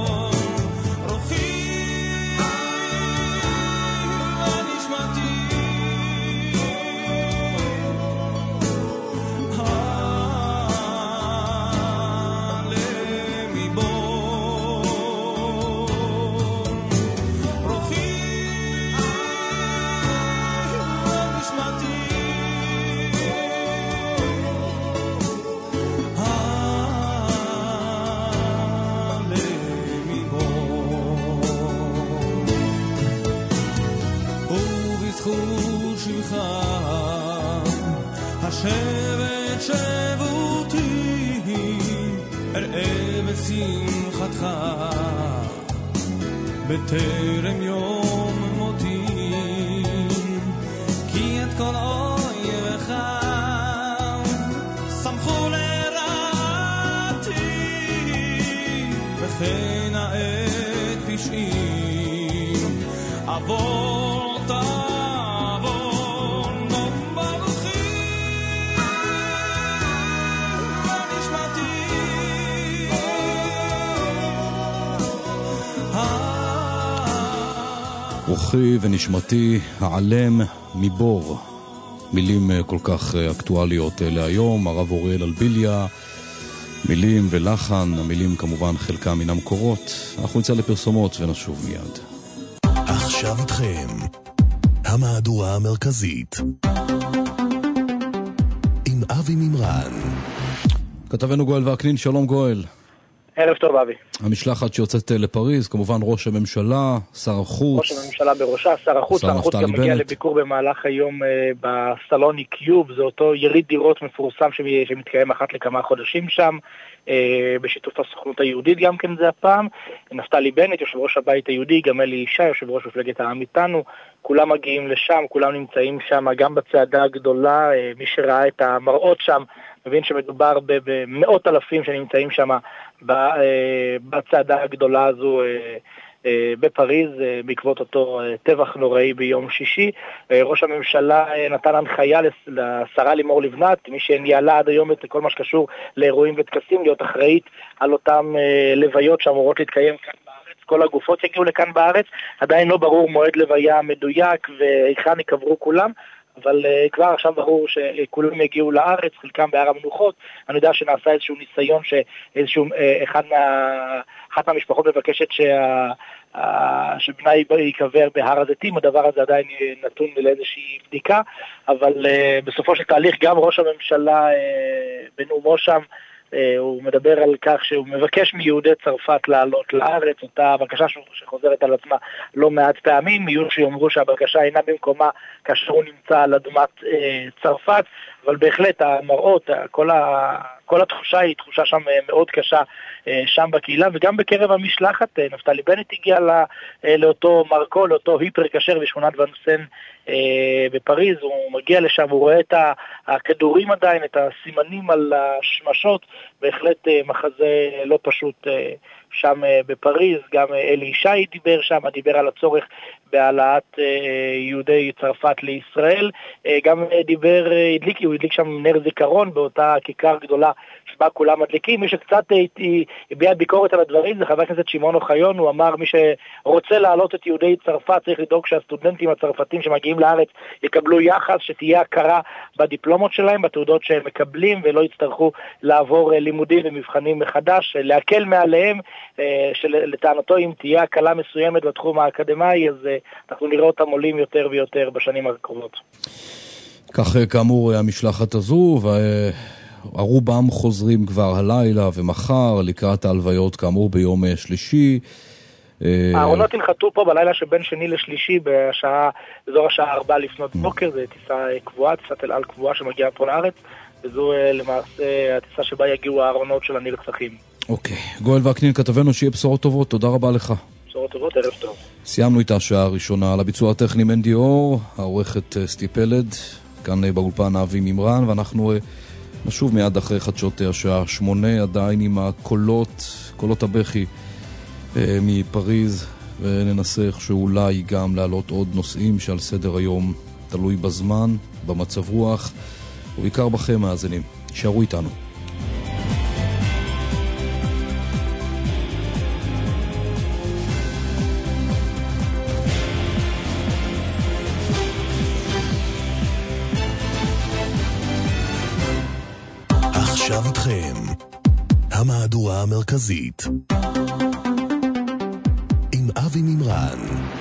השבט שבותי אראה בשמחתך בטרם יום מותי, כי את כל אויבך שמחו לרעתי, וכן את פשעים עבור רוחי ונשמתי העלם מבור. מילים כל כך אקטואליות להיום. הרב אוריאל אלביליה, מילים ולחן, המילים כמובן חלקם מן המקורות. אנחנו נצא לפרסומות ונשוב מיד. עכשיו איתכם המהדורה המרכזית עם אבי מימרן. כתבנו גואל וקנין, שלום גואל. ערב טוב אבי. המשלחת שיוצאת לפריז, כמובן ראש הממשלה, שר החוץ. ראש הממשלה בראשה, שר החוץ. שר החוץ גם מגיע לביקור במהלך היום בסלוני קיוב, זה אותו יריד דירות מפורסם שמתקיים אחת לכמה חודשים שם, בשיתוף הסוכנות היהודית גם כן זה הפעם. נפתלי בנט, יושב ראש הבית היהודי, גם אלי ישי, יושב ראש מפלגת העם איתנו, כולם מגיעים לשם, כולם נמצאים שם, גם בצעדה הגדולה, מי שראה את המראות שם, מבין שמדובר במאות אלפים שנמצאים שם בצעדה הגדולה הזו בפריז, בעקבות אותו טבח נוראי ביום שישי. ראש הממשלה נתן הנחיה לשרה לימור לבנת, מי שניהלה עד היום את כל מה שקשור לאירועים וטקסים, להיות אחראית על אותם לוויות שאמורות להתקיים כאן בארץ. כל הגופות יגיעו לכאן בארץ, עדיין לא ברור מועד לוויה מדויק והיכן יקברו כולם, אבל כבר עכשיו ברור שכולם יגיעו לארץ, חלקם בהר המנוחות. אני יודע שנעשה איזשהו ניסיון אחת מהמשפחות מבקשת שבנה ייקבר בהר הזיתים, הדבר הזה עדיין נתון לאיזושהי בדיקה, אבל בסופו של תהליך גם ראש הממשלה בנאומו שם, הוא מדבר על כך שהוא מבקש מיהודי צרפת לעלות לארץ, אותה בקשה שחוזרת על עצמה לא מעט פעמים, יהיו שיאמרו שהבקשה אינה במקומה כאשר הוא נמצא על אדמת צרפת, אבל בהחלט המראות, כל התחושה היא תחושה שם מאוד קשה שם בקהילה, וגם בקרב המשלחת. נפתלי בנט הגיע לאותו מרקו, לאותו היפר כשר בשכונת ונסן בפריז, הוא מגיע לשם, הוא רואה את הכדורים עדיין, את הסימנים על השמשות, בהחלט מחזה לא פשוט שם בפריז. גם אלי ישי דיבר על הצורך בהעלאת יהודי צרפת לישראל, גם הוא הדליק שם נר זיכרון באותה כיכר גדולה שבה כולם מדליקים. מי שקצת הביע ביקורת על הדברים זה חבר הכנסת שמעון אוחיון, הוא אמר מי שרוצה להעלות את יהודי צרפת צריך לדאוג שהסטודנטים הצרפתים שמגיעים לארץ יקבלו יחס, שתהיה הכרה בדיפלומות שלהם, בתעודות שהם מקבלים, ולא יצטרכו לעבור לימודים ומבחנים מחדש, להקל מעליהם, שלטענתו אם תהיה הקלה מסוימת בתחום האקדמי, אז אנחנו נראה אותם עולים יותר ויותר בשנים הקרובות. כך כאמור המשלחת הזו, והרובם חוזרים כבר הלילה ומחר לקראת ההלוויות כאמור ביום שלישי. הארונות הנחתו פה בלילה שבין שני לשלישי באזור השעה 4 לפנות בוקר, זה טיסה קבועה, טיסת אל על קבועה שמגיעה פה לארץ, וזו למעשה הטיסה שבה יגיעו הארונות של הנרצחים. אוקיי, גואל וקנין כתבנו, שיהיה בשורות טובות, תודה רבה לך. בשורות טובות, ערב טוב. סיימנו איתה השעה הראשונה. על הביצוע הטכני מנדי אור, העורכת סטי פלד, כאן באולפן אבי מימרן, ואנחנו נשוב מיד אחרי חדשות השעה 8, עדיין עם קולות הבכי מפריז, וננסה שאולי גם להעלות עוד נושאים שעל סדר היום, תלוי בזמן, במצב רוח, ובעיקר בכם מאזינים. שערו איתנו. עכשיו איתכם, המהדורה המרכזית, עם אבי מימרן.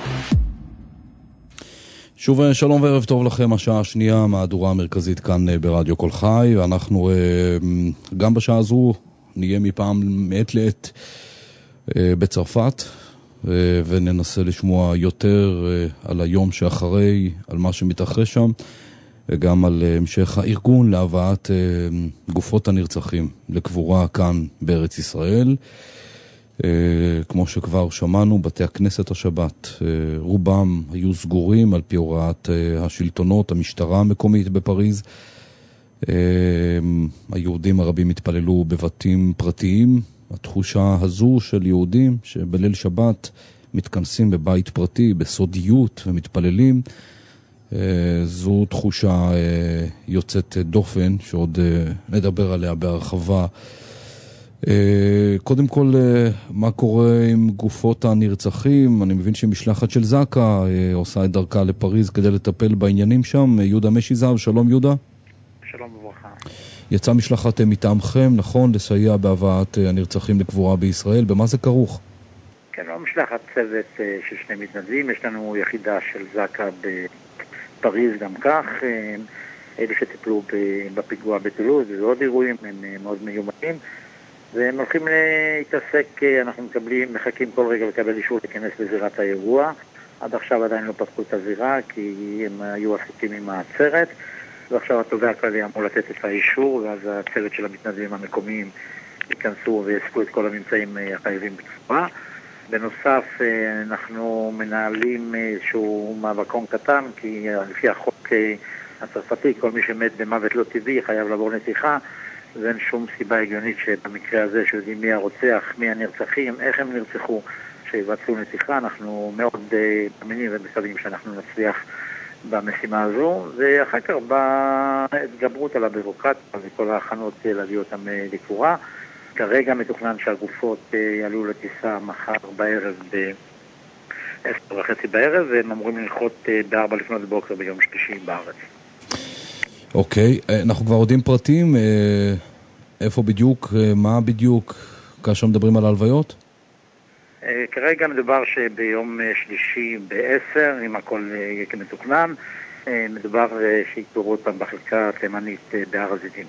שוב שלום וערב טוב לכם, השעה השנייה, המהדורה המרכזית כאן ברדיו כל חי, ואנחנו גם בשעה הזו נהיה מעת לעת בצרפת, וננסה לשמוע יותר על היום שאחרי, על מה שמתרחש שם, וגם על המשך הארגון להבאת גופות הנרצחים לקבורה כאן בארץ ישראל. כמו שכבר שמענו, בתי הכנסת השבת, רובם היו סגורים על פי הוראת השלטונות, המשטרה המקומית בפריז. היהודים הרבים התפללו בבתים פרטיים. התחושה הזו של יהודים שבליל שבת מתכנסים בבית פרטי בסודיות ומתפללים, זו תחושה יוצאת דופן שעוד נדבר עליה בהרחבה. קודם כל, מה קורה עם גופות הנרצחים? אני מבין שמשלחת של זק"א עושה את דרכה לפריז כדי לטפל בעניינים שם. יהודה משיזב, שלום יהודה. שלום וברכה. יצא משלחת מטעמכם, נכון, לסייע בהבאת הנרצחים לקבורה בישראל. במה זה כרוך? כן, לא משלחת, צוות של שני מתנדבים. יש לנו יחידה של זק"א בפריז גם כך. אלו שטיפלו בפיגוע בטולוז, זה עוד אירועים, הם מאוד מיומנים. והם הולכים להתעסק, אנחנו מחכים כל רגע לקבל אישור להיכנס לזירת האירוע. עד עכשיו עדיין לא פתחו את הזירה, כי הם היו עסוקים עם העצרת, ועכשיו התובע הכללי אמור לתת את האישור, ואז הצוות של המתנדבים המקומיים ייכנסו ויאספו את כל הממצאים החייבים בצורה. בנוסף, אנחנו מנהלים איזשהו מאבקון קטן, כי לפי החוק הצרפתי, כל מי שמת במוות לא טבעי חייב לעבור נתיחה, ואין שום סיבה הגיונית שבמקרה הזה שיודעים מי הרוצח, מי הנרצחים, איך הם נרצחו, שיבצעו נתיחה. אנחנו מאוד מאמינים ומסתכלים שאנחנו נצליח במשימה הזו, ואחר כך בהתגברות על הבירוקרטיה וכל ההכנות להביא אותם לקבורה. כרגע מתוכנן שהגופות יעלו לטיסה מחר בערב ב-10:30 בערב, והם אמורים לנחות ב-4 לפנות בוקר ביום שלישי בארץ. אוקיי, אנחנו כבר יודעים פרטים, איפה בדיוק, מה בדיוק, כאשר מדברים על הלוויות? כרגע מדובר שביום שלישי ב-10, אם הכל יהיה כמתוכנן, מדובר שיקברו אותם בחלקה התימנית בהר הזיתים.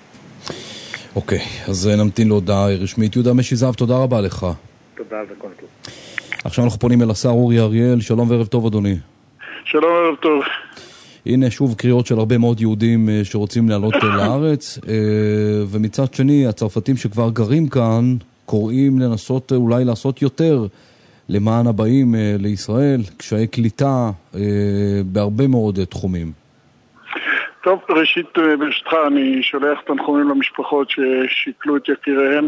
אוקיי, אז נמתין להודעה רשמית. יהודה משיזב, תודה רבה לך. תודה וכל טוב. עכשיו אנחנו פונים אל השר אורי אריאל. שלום וערב טוב אדוני. שלום וערב טוב. הנה שוב קריאות של הרבה מאוד יהודים שרוצים לעלות לארץ, ומצד שני הצרפתים שכבר גרים כאן קוראים לנסות אולי לעשות יותר למען הבאים לישראל, קשיי קליטה בהרבה מאוד תחומים. טוב, ראשית ברשותך אני שולח תנחומים למשפחות ששיקלו את יקיריהם.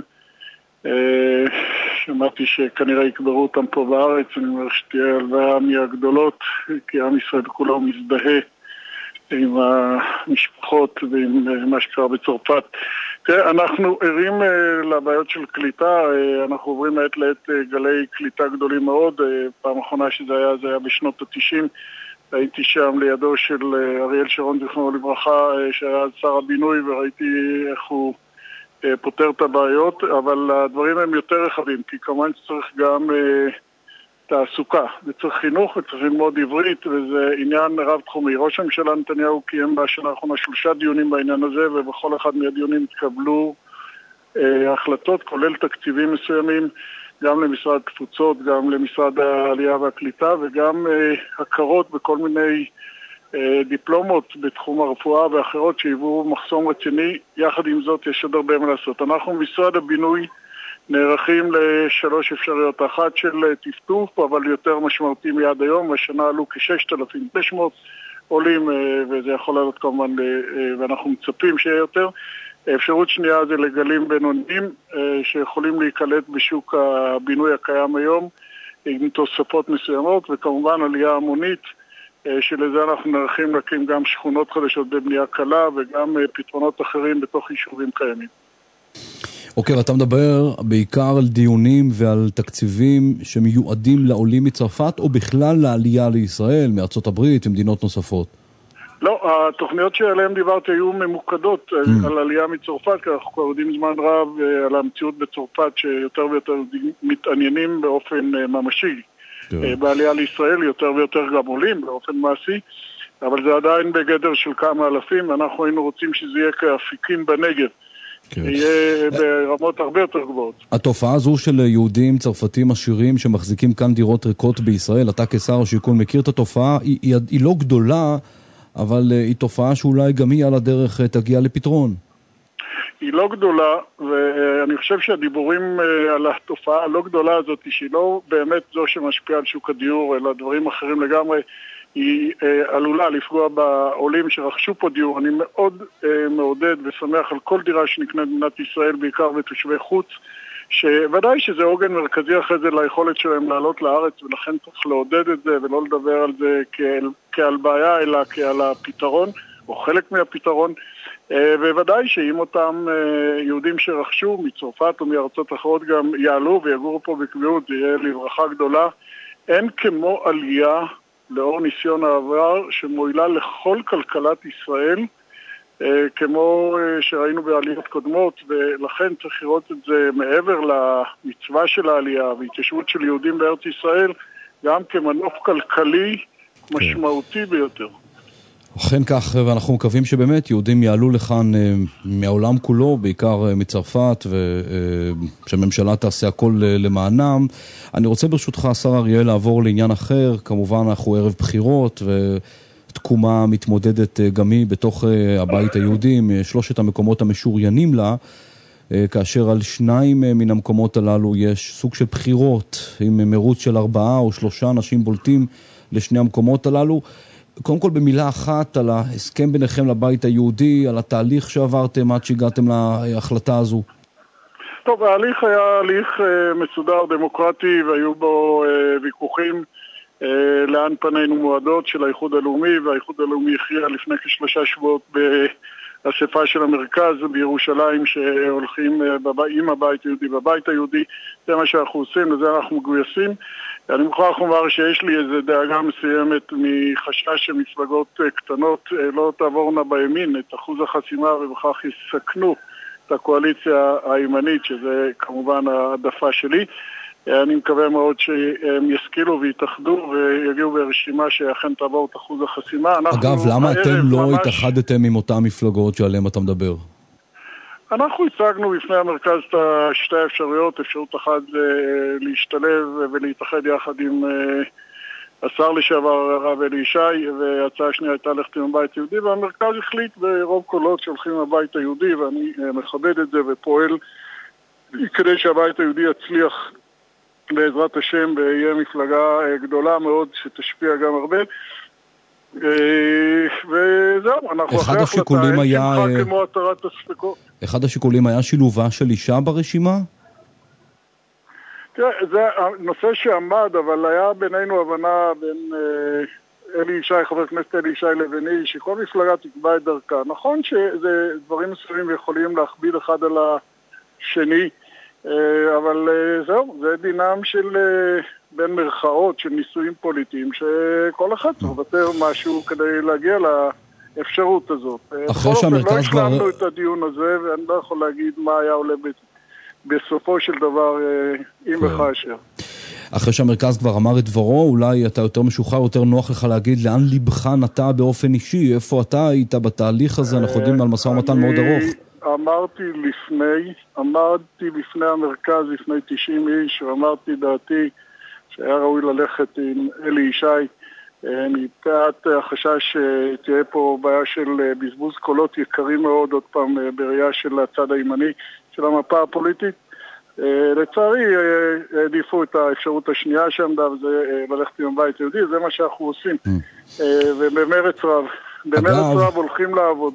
שמעתי שכנראה יקברו אותם פה בארץ, אני אומר שתהיה הלוויה מהגדולות, כי עם ישראל כולו מזדהה עם המשפחות ועם מה שקרה בצרפת. תראה, אנחנו ערים לבעיות של קליטה, אנחנו עוברים מעת לעת גלי קליטה גדולים מאוד. פעם אחרונה שזה היה בשנות ה-90, הייתי שם לידו של אריאל שרון זכרונו לברכה, שהיה שר הבינוי, וראיתי איך הוא פותר את הבעיות, אבל הדברים הם יותר רחבים, כי כמובן צריך גם תעסוקה, וצריך חינוך, וצריך ללמוד עברית, וזה עניין רב תחומי. ראש הממשלה נתניהו קיים בשנה האחרונה 3 דיונים בעניין הזה, ובכל אחד מהדיונים התקבלו החלטות, כולל תקציבים מסוימים, גם למשרד תפוצות, גם למשרד העלייה והקליטה, וגם הכרות בכל מיני דיפלומות בתחום הרפואה ואחרות שהיוו מחסום רציני. יחד עם זאת יש עוד הרבה מה לעשות. אנחנו משרד הבינוי נערכים ל3 אפשרויות. אחת של טפטוף, אבל יותר משמעותי מיד היום. השנה עלו כ-6,500 עולים, וזה יכול לעלות כמובן, ואנחנו מצפים שיהיה יותר. אפשרות שנייה זה לגלים בינוניים שיכולים להיקלט בשוק הבינוי הקיים היום עם תוספות מסוימות, וכמובן עלייה המונית שלזה אנחנו נערכים להקים גם שכונות חדשות בבנייה קלה וגם פתרונות אחרים בתוך יישובים קיימים. אוקיי, ואתה מדבר בעיקר על דיונים ועל תקציבים שמיועדים לעולים מצרפת או בכלל לעלייה לישראל, מארצות הברית ומדינות נוספות? לא, התוכניות שעליהן דיברתי היו ממוקדות על עלייה מצרפת, כי אנחנו כבר יודעים זמן רב על המציאות בצרפת שיותר ויותר מתעניינים באופן ממשי בעלייה לישראל, יותר ויותר גם עולים באופן מעשי, אבל זה עדיין בגדר של כמה אלפים, ואנחנו היינו רוצים שזה יהיה כאפיקים בנגב. יהיה ברמות הרבה יותר גבוהות. התופעה הזו של יהודים צרפתים עשירים שמחזיקים כאן דירות ריקות בישראל, אתה כשר השיכון מכיר את התופעה, היא לא גדולה, אבל היא תופעה שאולי גם היא על הדרך תגיע לפתרון. היא לא גדולה, ואני חושב שהדיבורים על התופעה הלא גדולה הזאת, שהיא לא באמת זו שמשפיעה על שוק הדיור, אלא דברים אחרים לגמרי, היא עלולה לפגוע בעולים שרכשו פה דיור. אני מאוד מעודד ושמח על כל דירה שנקנית במדינת ישראל, בעיקר בתושבי חוץ, שוודאי שזה עוגן מרכזי אחרי זה ליכולת שלהם לעלות לארץ, ולכן צריך לעודד את זה ולא לדבר על זה כעל בעיה, אלא כעל הפתרון, או חלק מהפתרון. וודאי שאם אותם יהודים שרכשו מצרפת או מארצות אחרות גם יעלו ויגורו פה בקביעות, זה יהיה לברכה גדולה. אין כמו עלייה לאור ניסיון העבר שמועילה לכל כלכלת ישראל, כמו שראינו בעליות קודמות, ולכן צריך לראות את זה מעבר למצווה של העלייה והתיישבות של יהודים בארץ ישראל, גם כמנוף כלכלי משמעותי ביותר. אכן כך, ואנחנו מקווים שבאמת יהודים יעלו לכאן מהעולם כולו, בעיקר מצרפת, ושהממשלה תעשה הכל למענם. אני רוצה ברשותך, שר אריאל, לעבור לעניין אחר. כמובן אנחנו ערב בחירות, ותקומה מתמודדת גם היא בתוך הבית היהודי, שלושת המקומות המשוריינים לה, כאשר על שניים מן המקומות הללו יש סוג של בחירות, עם מרוץ של 4 או 3 אנשים בולטים לשני המקומות הללו. קודם כל במילה אחת על ההסכם ביניכם לבית היהודי, על התהליך שעברתם עד שהגעתם להחלטה הזו. טוב, ההליך היה הליך מסודר, דמוקרטי, והיו בו ויכוחים לאן פנינו מועדות של האיחוד הלאומי, והאיחוד הלאומי הכריע לפני כ3 שבועות באספה של המרכז בירושלים שהולכים עם הבית היהודי בבית היהודי. זה מה שאנחנו עושים, לזה אנחנו מגויסים. אני מוכרח לומר שיש לי איזו דאגה מסוימת מחשש שמפלגות קטנות לא תעבורנה בימין את אחוז החסימה ובכך יסכנו את הקואליציה הימנית, שזה כמובן העדפה שלי. אני מקווה מאוד שהם ישכילו ויתאחדו ויגיעו ברשימה שאכן תעבור את אחוז החסימה. אגב, למה אתם לא התאחדתם עם אותם מפלגות שעליהם אתה מדבר? אנחנו הצגנו בפני המרכז את 2 האפשרויות, אפשרות אחת להשתלב ולהתאחד יחד עם השר לשעבר הרב אלי ישי, והצעה שנייה הייתה ללכת עם הבית היהודי, והמרכז החליט ברוב קולות שהולכים עם הבית היהודי, ואני מכבד את זה ופועל כדי שהבית היהודי יצליח בעזרת השם ויהיה מפלגה גדולה מאוד שתשפיע גם הרבה. וזהו, אנחנו אחרי החלטה, אין שמחה כמו התרת הספקות. אחד השיקולים היה שילובה של אישה ברשימה? תראה, זה הנושא שעמד, אבל היה בינינו הבנה בין אלי ישי, חבר הכנסת אלי ישי לביני, שכל מפלגה תקבע את דרכה. נכון שזה דברים מסוימים יכולים להכביד אחד על השני, אבל זהו, זה דינם של בין מרכאות של ניסויים פוליטיים, שכל אחד צריך לוותר משהו כדי להגיע לאפשרות הזאת. אחרי שהמרכז לא השלמנו את הדיון הזה, ואני לא יכול להגיד מה היה עולה בסופו של דבר, אם וכאשר. אחרי שהמרכז כבר אמר את דברו, אולי אתה יותר משוחרר, יותר נוח לך להגיד לאן ליבך נטע באופן אישי, איפה אתה היית בתהליך הזה, אנחנו יודעים על משא ומתן מאוד ארוך. אמרתי לפני המרכז, לפני 90 איש, ואמרתי דעתי שהיה ראוי ללכת עם אלי ישי, מפאת החשש שתהיה פה בעיה של בזבוז קולות יקרים מאוד, עוד פעם בראייה של הצד הימני של המפה הפוליטית. לצערי העדיפו את האפשרות השנייה שעמדה, וזה ללכת עם הבית היהודי, זה מה שאנחנו עושים. ובמרץ רב, הולכים לעבודה.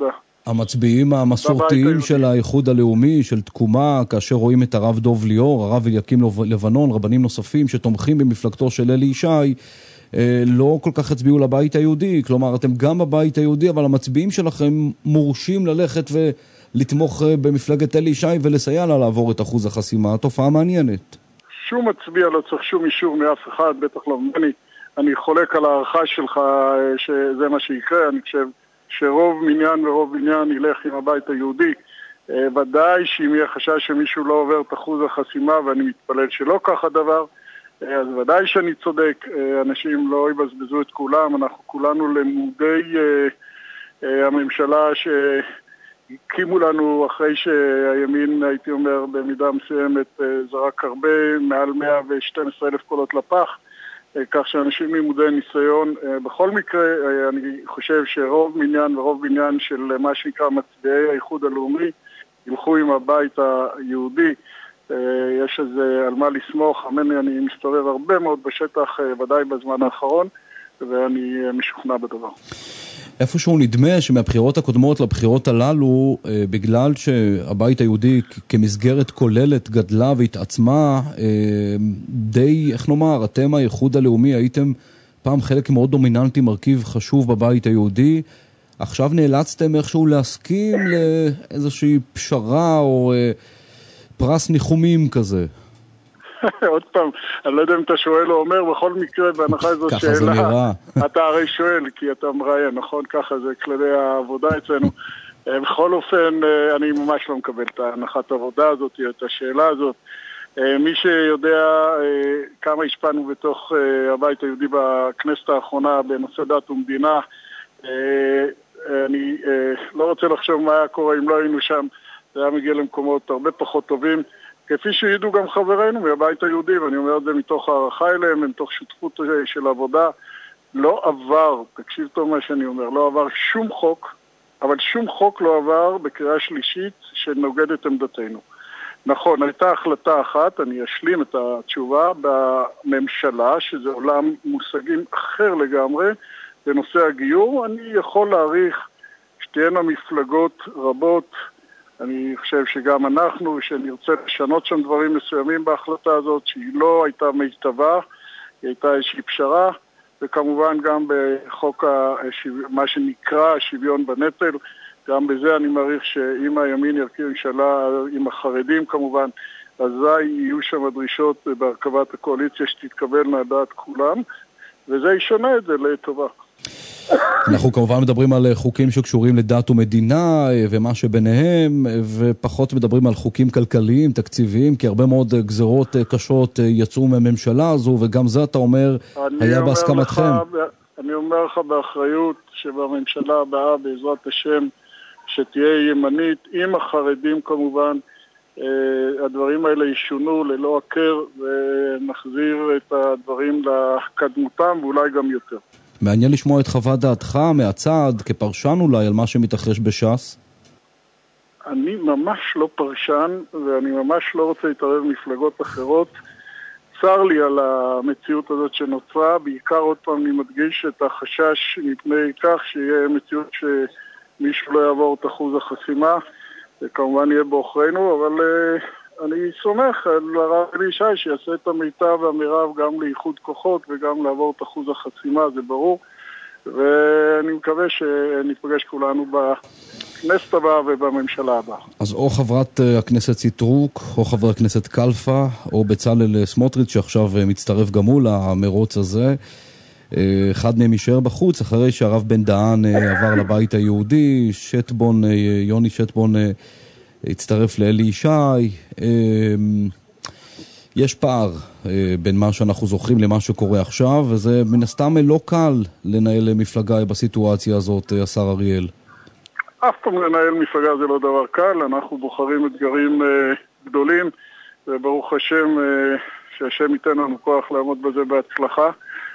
המצביעים המסורתיים של האיחוד הלאומי, של תקומה, כאשר רואים את הרב דוב ליאור, הרב אליקים לבנון, רבנים נוספים שתומכים במפלגתו של אלי ישי, לא כל כך הצביעו לבית היהודי. כלומר, אתם גם בבית היהודי, אבל המצביעים שלכם מורשים ללכת ולתמוך במפלגת אלי ישי ולסייע לה לעבור את אחוז החסימה. תופעה מעניינת. שום מצביע לא צריך שום אישור מאף אחד, בטח לא ממני. אני חולק על הערכה שלך שזה מה שיקרה. אני חושב שרוב מניין ורוב בניין ילך עם הבית היהודי. ודאי שאם יהיה חשש שמישהו לא עובר את אחוז החסימה, ואני מתפלל שלא כך הדבר, אז ודאי שאני צודק. אנשים לא יבזבזו את כולם. אנחנו כולנו למודי הממשלה שהקימו לנו אחרי שהימין, הייתי אומר, במידה מסוימת זרק הרבה, מעל 112,000 קולות לפח, כך שאנשים לימודי ניסיון. בכל מקרה, אני חושב שרוב מניין ורוב בניין של מה שנקרא מצביעי האיחוד הלאומי ילכו עם הבית היהודי. יש איזה על מה לסמוך. אני מסתובב הרבה מאוד בשטח, ודאי בזמן האחרון, ואני משוכנע בדבר. איפשהו נדמה שמהבחירות הקודמות לבחירות הללו, בגלל שהבית היהודי כמסגרת כוללת גדלה והתעצמה, די, איך נאמר, אתם האיחוד הלאומי הייתם פעם חלק מאוד דומיננטי, מרכיב חשוב בבית היהודי, עכשיו נאלצתם איכשהו להסכים לאיזושהי פשרה או פרס ניחומים כזה. עוד פעם, אני לא יודע אם אתה שואל או אומר, בכל מקרה, בהנחה זו שאלה, אתה הרי שואל, כי אתה מראיין, נכון? ככה זה כללי העבודה אצלנו. בכל אופן, אני ממש לא מקבל את ההנחת העבודה הזאת, את השאלה הזאת. מי שיודע כמה השפענו בתוך הבית היהודי בכנסת האחרונה בנושא דת ומדינה, אני לא רוצה לחשוב מה היה קורה אם לא היינו שם. זה היה מגיע למקומות הרבה פחות טובים, כפי שידעו גם חברינו מהבית היהודי, ואני אומר את זה מתוך הערכה אליהם, מתוך שותפות של עבודה. לא עבר, תקשיב טוב מה שאני אומר, לא עבר שום חוק, אבל שום חוק לא עבר בקריאה שלישית שנוגד את עמדתנו. נכון, הייתה החלטה אחת, אני אשלים את התשובה, בממשלה, שזה עולם מושגים אחר לגמרי, בנושא הגיור. אני יכול להעריך שתהיינה מפלגות רבות, אני חושב שגם אנחנו, שנרצה לשנות שם דברים מסוימים בהחלטה הזאת, שהיא לא הייתה מיטבה, היא הייתה איזושהי פשרה, וכמובן גם בחוק מה שנקרא השוויון בנטל, גם בזה אני מעריך שאם הימין ירכיב ממשלה עם החרדים כמובן, אזי יהיו שם הדרישות בהרכבת הקואליציה שתתקבלנה דעת כולם, וזה ישנה את זה לטובה. אנחנו כמובן מדברים על חוקים שקשורים לדת ומדינה ומה שביניהם, ופחות מדברים על חוקים כלכליים, תקציביים, כי הרבה מאוד גזרות קשות יצאו מהממשלה הזו, וגם זה אתה אומר היה בהסכמתכם. אני אומר לך באחריות שבממשלה הבאה בעזרת השם שתהיה ימנית עם החרדים כמובן, הדברים האלה ישונו ללא הכר ונחזיר את הדברים לקדמותם ואולי גם יותר. מעניין לשמוע את חוות דעתך מהצד, כפרשן אולי, על מה שמתרחש בש"ס. אני ממש לא פרשן, ואני ממש לא רוצה להתערב מפלגות אחרות. צר לי על המציאות הזאת שנוצרה, בעיקר עוד פעם אני מדגיש את החשש מפני כך שיהיה מציאות שמישהו לא יעבור את אחוז החסימה, וכמובן יהיה באחרינו, אבל אני סומך על הרב אלי ישי שיעשה את המיטב והמירב גם לאיחוד כוחות וגם לעבור את אחוז החסימה, זה ברור, ואני מקווה שנתפגש כולנו בכנסת הבאה ובממשלה הבאה. אז או חברת הכנסת ציטרוק, או חבר הכנסת קלפה, או בצלאל סמוטריץ' שעכשיו מצטרף גם הוא למרוץ הזה, אחד מהם יישאר בחוץ אחרי שהרב בן דהן עבר לבית היהודי, שטבון, יוני שטבון הצטרף לאלי ישי. יש פער בין מה שאנחנו זוכרים למה שקורה עכשיו, וזה מן הסתם לא קל לנהל מפלגה בסיטואציה הזאת, השר אריאל. אף פעם לנהל מפלגה זה לא דבר קל, אנחנו בוחרים אתגרים גדולים, וברוך השם שהשם ייתן לנו כוח לעמוד בזה בהצלחה,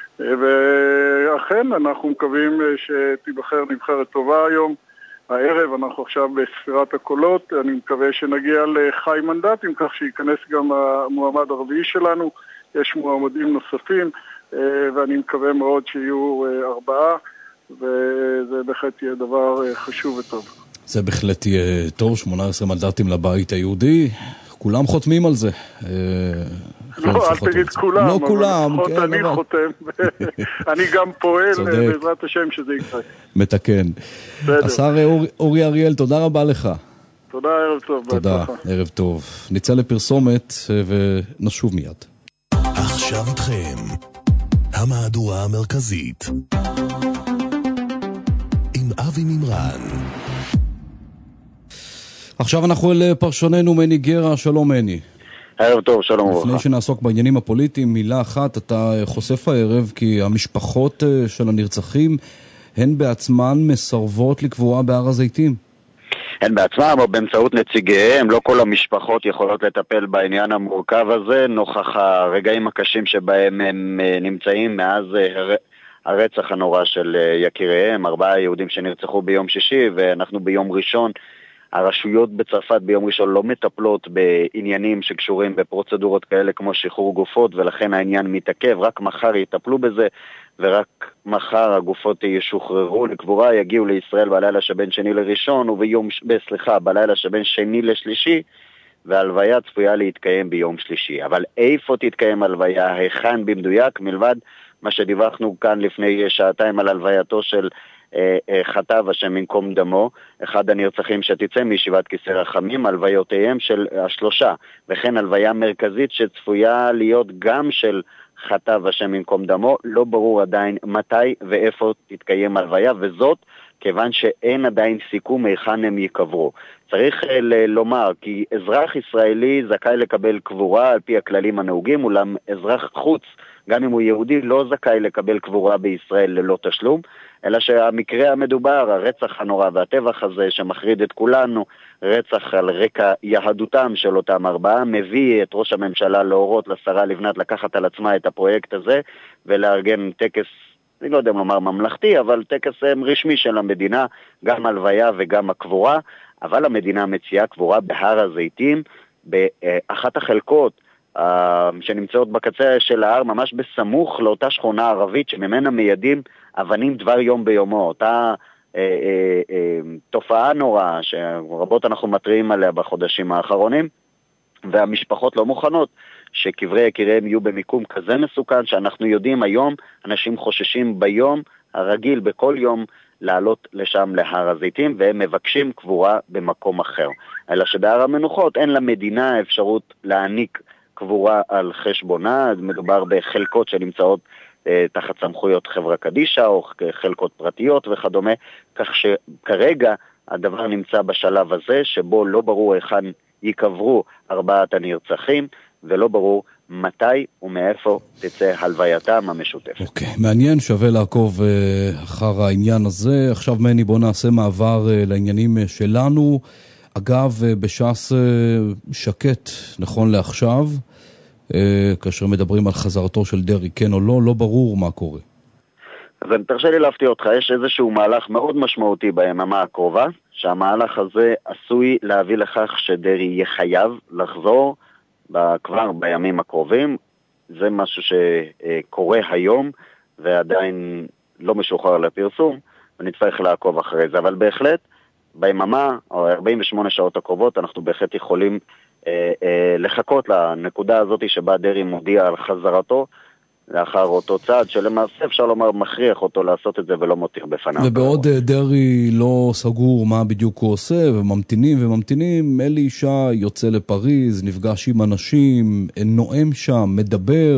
ואכן אנחנו מקווים שתיבחר נבחרת טובה היום. הערב אנחנו עכשיו בספירת הקולות, אני מקווה שנגיע לחי מנדטים, כך שייכנס גם המועמד הרביעי שלנו, יש מועמדים נוספים, ואני מקווה מאוד שיהיו 4, וזה בהחלט יהיה דבר חשוב וטוב. זה בהחלט יהיה טוב, 18 מנדטים לבית היהודי, כולם חותמים על זה. לא, אל תגיד כולם, לא כולם, אבל לפחות אני חותם, אני גם פועל בעזרת השם שזה יקרה. מתקן. השר אורי אריאל, תודה רבה לך. תודה, ערב טוב. תודה, ערב טוב. נצא לפרסומת ונשוב מיד. עכשיו איתכם, המהדורה המרכזית. עם אבי מימרן. עכשיו אנחנו אל פרשננו מני גרה, שלום מני. ערב טוב, שלום וברכה. לפני שנעסוק בעניינים הפוליטיים, מילה אחת, אתה חושף הערב כי המשפחות של הנרצחים הן בעצמן מסרבות לקבורה בהר הזיתים. הן בעצמם או באמצעות נציגיהם, לא כל המשפחות יכולות לטפל בעניין המורכב הזה, נוכח הרגעים הקשים שבהם הם נמצאים מאז הרצח הנורא של יקיריהם, 4 יהודים שנרצחו ביום שישי, ואנחנו ביום ראשון. הרשויות בצרפת ביום ראשון לא מטפלות בעניינים שקשורים בפרוצדורות כאלה כמו שחרור גופות, ולכן העניין מתעכב. רק מחר יטפלו בזה, ורק מחר הגופות ישוחררו לקבורה, יגיעו לישראל בלילה שבין שני לראשון, בלילה שבין שני לשלישי, והלוויה צפויה להתקיים ביום שלישי. אבל איפה תתקיים הלוויה? היכן במדויק? מלבד מה שדיווחנו כאן לפני שעתיים על הלווייתו של חטב השם ינקום דמו, אחד הנרצחים שתצא מישיבת כיסא רחמים, הלוויותיהם של 3, וכן הלוויה מרכזית שצפויה להיות גם של חטב השם ינקום דמו. לא ברור עדיין מתי ואיפה תתקיים הלוויה, וזאת כיוון שאין עדיין סיכום היכן הם יקברו. צריך לומר כי אזרח ישראלי זכאי לקבל קבורה על פי הכללים הנהוגים, אולם אזרח חוץ, גם אם הוא יהודי, לא זכאי לקבל קבורה בישראל ללא תשלום, אלא שהמקרה המדובר, הרצח הנורא והטבח הזה שמחריד את כולנו, רצח על רקע יהדותם של אותם 4, מביא את ראש הממשלה להורות לשרה לבנת לקחת על עצמה את הפרויקט הזה, ולארגן טקס, אני לא יודע אם לומר ממלכתי, אבל טקס רשמי של המדינה, גם הלוויה וגם הקבורה, אבל המדינה מציעה קבורה בהר הזיתים, באחת החלקות, שנמצאות בקצה של ההר, ממש בסמוך לאותה שכונה ערבית שממנה מיידים אבנים דבר יום ביומו, אותה תופעה נוראה שרבות אנחנו מטריעים עליה בחודשים האחרונים, והמשפחות לא מוכנות שקברי יקיריהם יהיו במיקום כזה מסוכן, שאנחנו יודעים היום, אנשים חוששים ביום הרגיל, בכל יום, לעלות לשם להר הזיתים, והם מבקשים קבורה במקום אחר. אלא שבהר המנוחות אין למדינה אפשרות להעניק קבורה על חשבונה, מדובר בחלקות שנמצאות תחת סמכויות חברה קדישה או חלקות פרטיות וכדומה, כך שכרגע הדבר נמצא בשלב הזה שבו לא ברור היכן יקברו 4 הנרצחים, ולא ברור מתי ומאיפה תצא הלווייתם המשותפת. אוקיי, מעניין, שווה לעקוב אחר העניין הזה. עכשיו מני, בוא נעשה מעבר לעניינים שלנו. אגב, בש"ס שקט נכון לעכשיו, כאשר מדברים על חזרתו של דרעי, כן או לא, לא ברור מה קורה. אז תרשה לי להפתיע אותך, יש איזשהו מהלך מאוד משמעותי ביממה הקרובה, שהמהלך הזה עשוי להביא לכך שדרעי יהיה חייב לחזור כבר בימים הקרובים. זה משהו שקורה היום ועדיין לא משוחרר לפרסום, ונצטרך לעקוב אחרי זה, אבל בהחלט ביממה או 48 שעות הקרובות אנחנו בהחלט יכולים לחכות לנקודה הזאת שבה דרעי מודיע על חזרתו לאחר אותו צעד שלמעשה אפשר לומר מכריח אותו לעשות את זה ולא מותיר בפניו. ובעוד דרעי לא סגור מה בדיוק הוא עושה וממתינים, אלי ישי יוצא לפריז, נפגש עם אנשים, נואם שם, מדבר,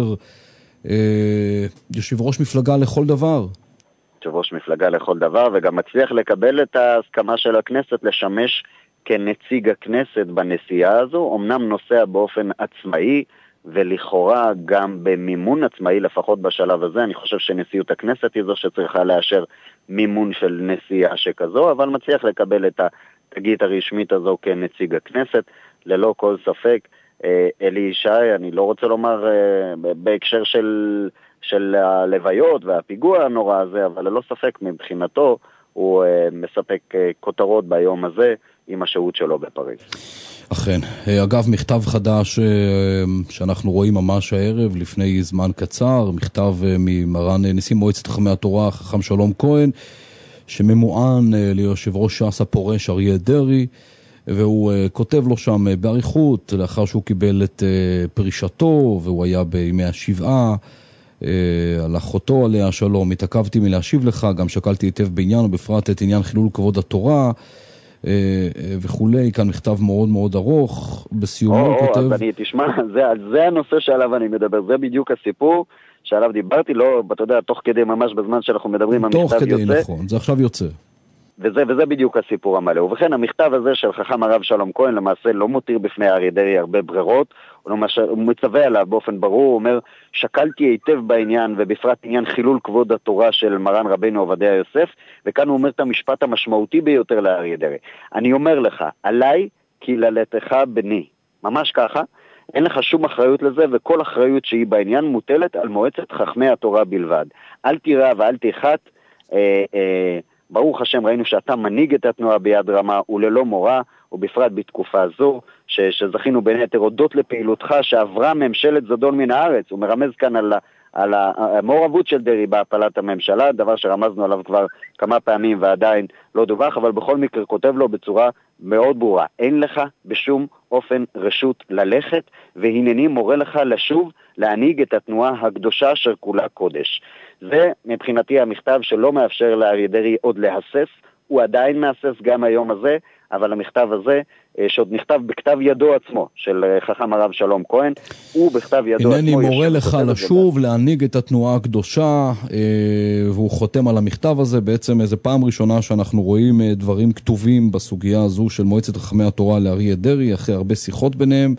יושב ראש מפלגה לכל דבר. יושב ראש מפלגה לכל דבר, וגם מצליח לקבל את ההסכמה של הכנסת לשמש כנציג הכנסת בנסיעה הזו, אמנם נוסע באופן עצמאי, ולכאורה גם במימון עצמאי, לפחות בשלב הזה. אני חושב שנשיאות הכנסת היא זו שצריכה לאשר מימון של נסיעה שכזו, אבל מצליח לקבל את התגית הרשמית הזו כנציג הכנסת, ללא כל ספק. אלי ישי, אני לא רוצה לומר בהקשר של הלוויות והפיגוע הנורא הזה, אבל ללא ספק מבחינתו הוא מספק כותרות ביום הזה עם השהות שלו בפריז. אכן. אגב, מכתב חדש שאנחנו רואים ממש הערב לפני זמן קצר, מכתב ממרן נשיא מועצת חכמי התורה, חכם שלום כהן, שממוען ליושב ראש ש"ס הפורש אריה דרעי, והוא כותב לו שם בעריכות, לאחר שהוא קיבל את פרישתו, והוא היה בימי השבעה, על אחותו עליה השלום, התעכבתי מלהשיב לך, גם שקלתי היטב בעניין, ובפרט את עניין חילול כבוד התורה, וכולי. כאן מכתב מאוד מאוד ארוך, בסיומו הוא כותב... אז תשמע, זה הנושא שעליו אני מדבר, זה בדיוק הסיפור שעליו דיברתי, לא, אתה יודע, תוך כדי ממש בזמן שאנחנו מדברים, המכתב יוצא. תוך כדי, נכון, זה עכשיו יוצא. וזה בדיוק הסיפור המלא. ובכן, המכתב הזה של חכם הרב שלום כהן למעשה לא מותיר בפני אריה דרעי הרבה ברירות, הוא מצווה עליו באופן ברור, הוא אומר, שקלתי היטב בעניין, ובפרט עניין חילול כבוד התורה של מרן רבנו עובדיה יוסף, וכאן הוא אומר את המשפט המשמעותי ביותר לאריה דרעי. אני אומר לך, עליי קללתך בני. ממש ככה, אין לך שום אחריות לזה, וכל אחריות שהיא בעניין מוטלת על מועצת חכמי התורה בלבד. אל תירא ואל תחת, ברוך השם, ראינו שאתה מנהיג את התנועה ביד רמה וללא מורא, ובפרט בתקופה זו, שזכינו בין היתר הודות לפעילותך שעברה ממשלת זדון מן הארץ. הוא מרמז כאן על המעורבות של דרעי בהפלת הממשלה, דבר שרמזנו עליו כבר כמה פעמים ועדיין לא דווח, אבל בכל מקרה כותב לו בצורה מאוד ברורה, אין לך בשום אופן רשות ללכת, והנני מורה לך לשוב להנהיג את התנועה הקדושה אשר כולה קודש. זה מבחינתי המכתב שלא מאפשר לאריה דרעי עוד להסס, הוא עדיין מאסס גם היום הזה, אבל המכתב הזה, שעוד נכתב בכתב ידו עצמו, של חכם הרב שלום כהן, הוא בכתב ידו עצמו. הנני מורה לך לשוב, להנהיג את התנועה הקדושה, והוא חותם על המכתב הזה. בעצם איזו פעם ראשונה שאנחנו רואים דברים כתובים בסוגיה הזו של מועצת חכמי התורה לאריה דרעי, אחרי הרבה שיחות ביניהם.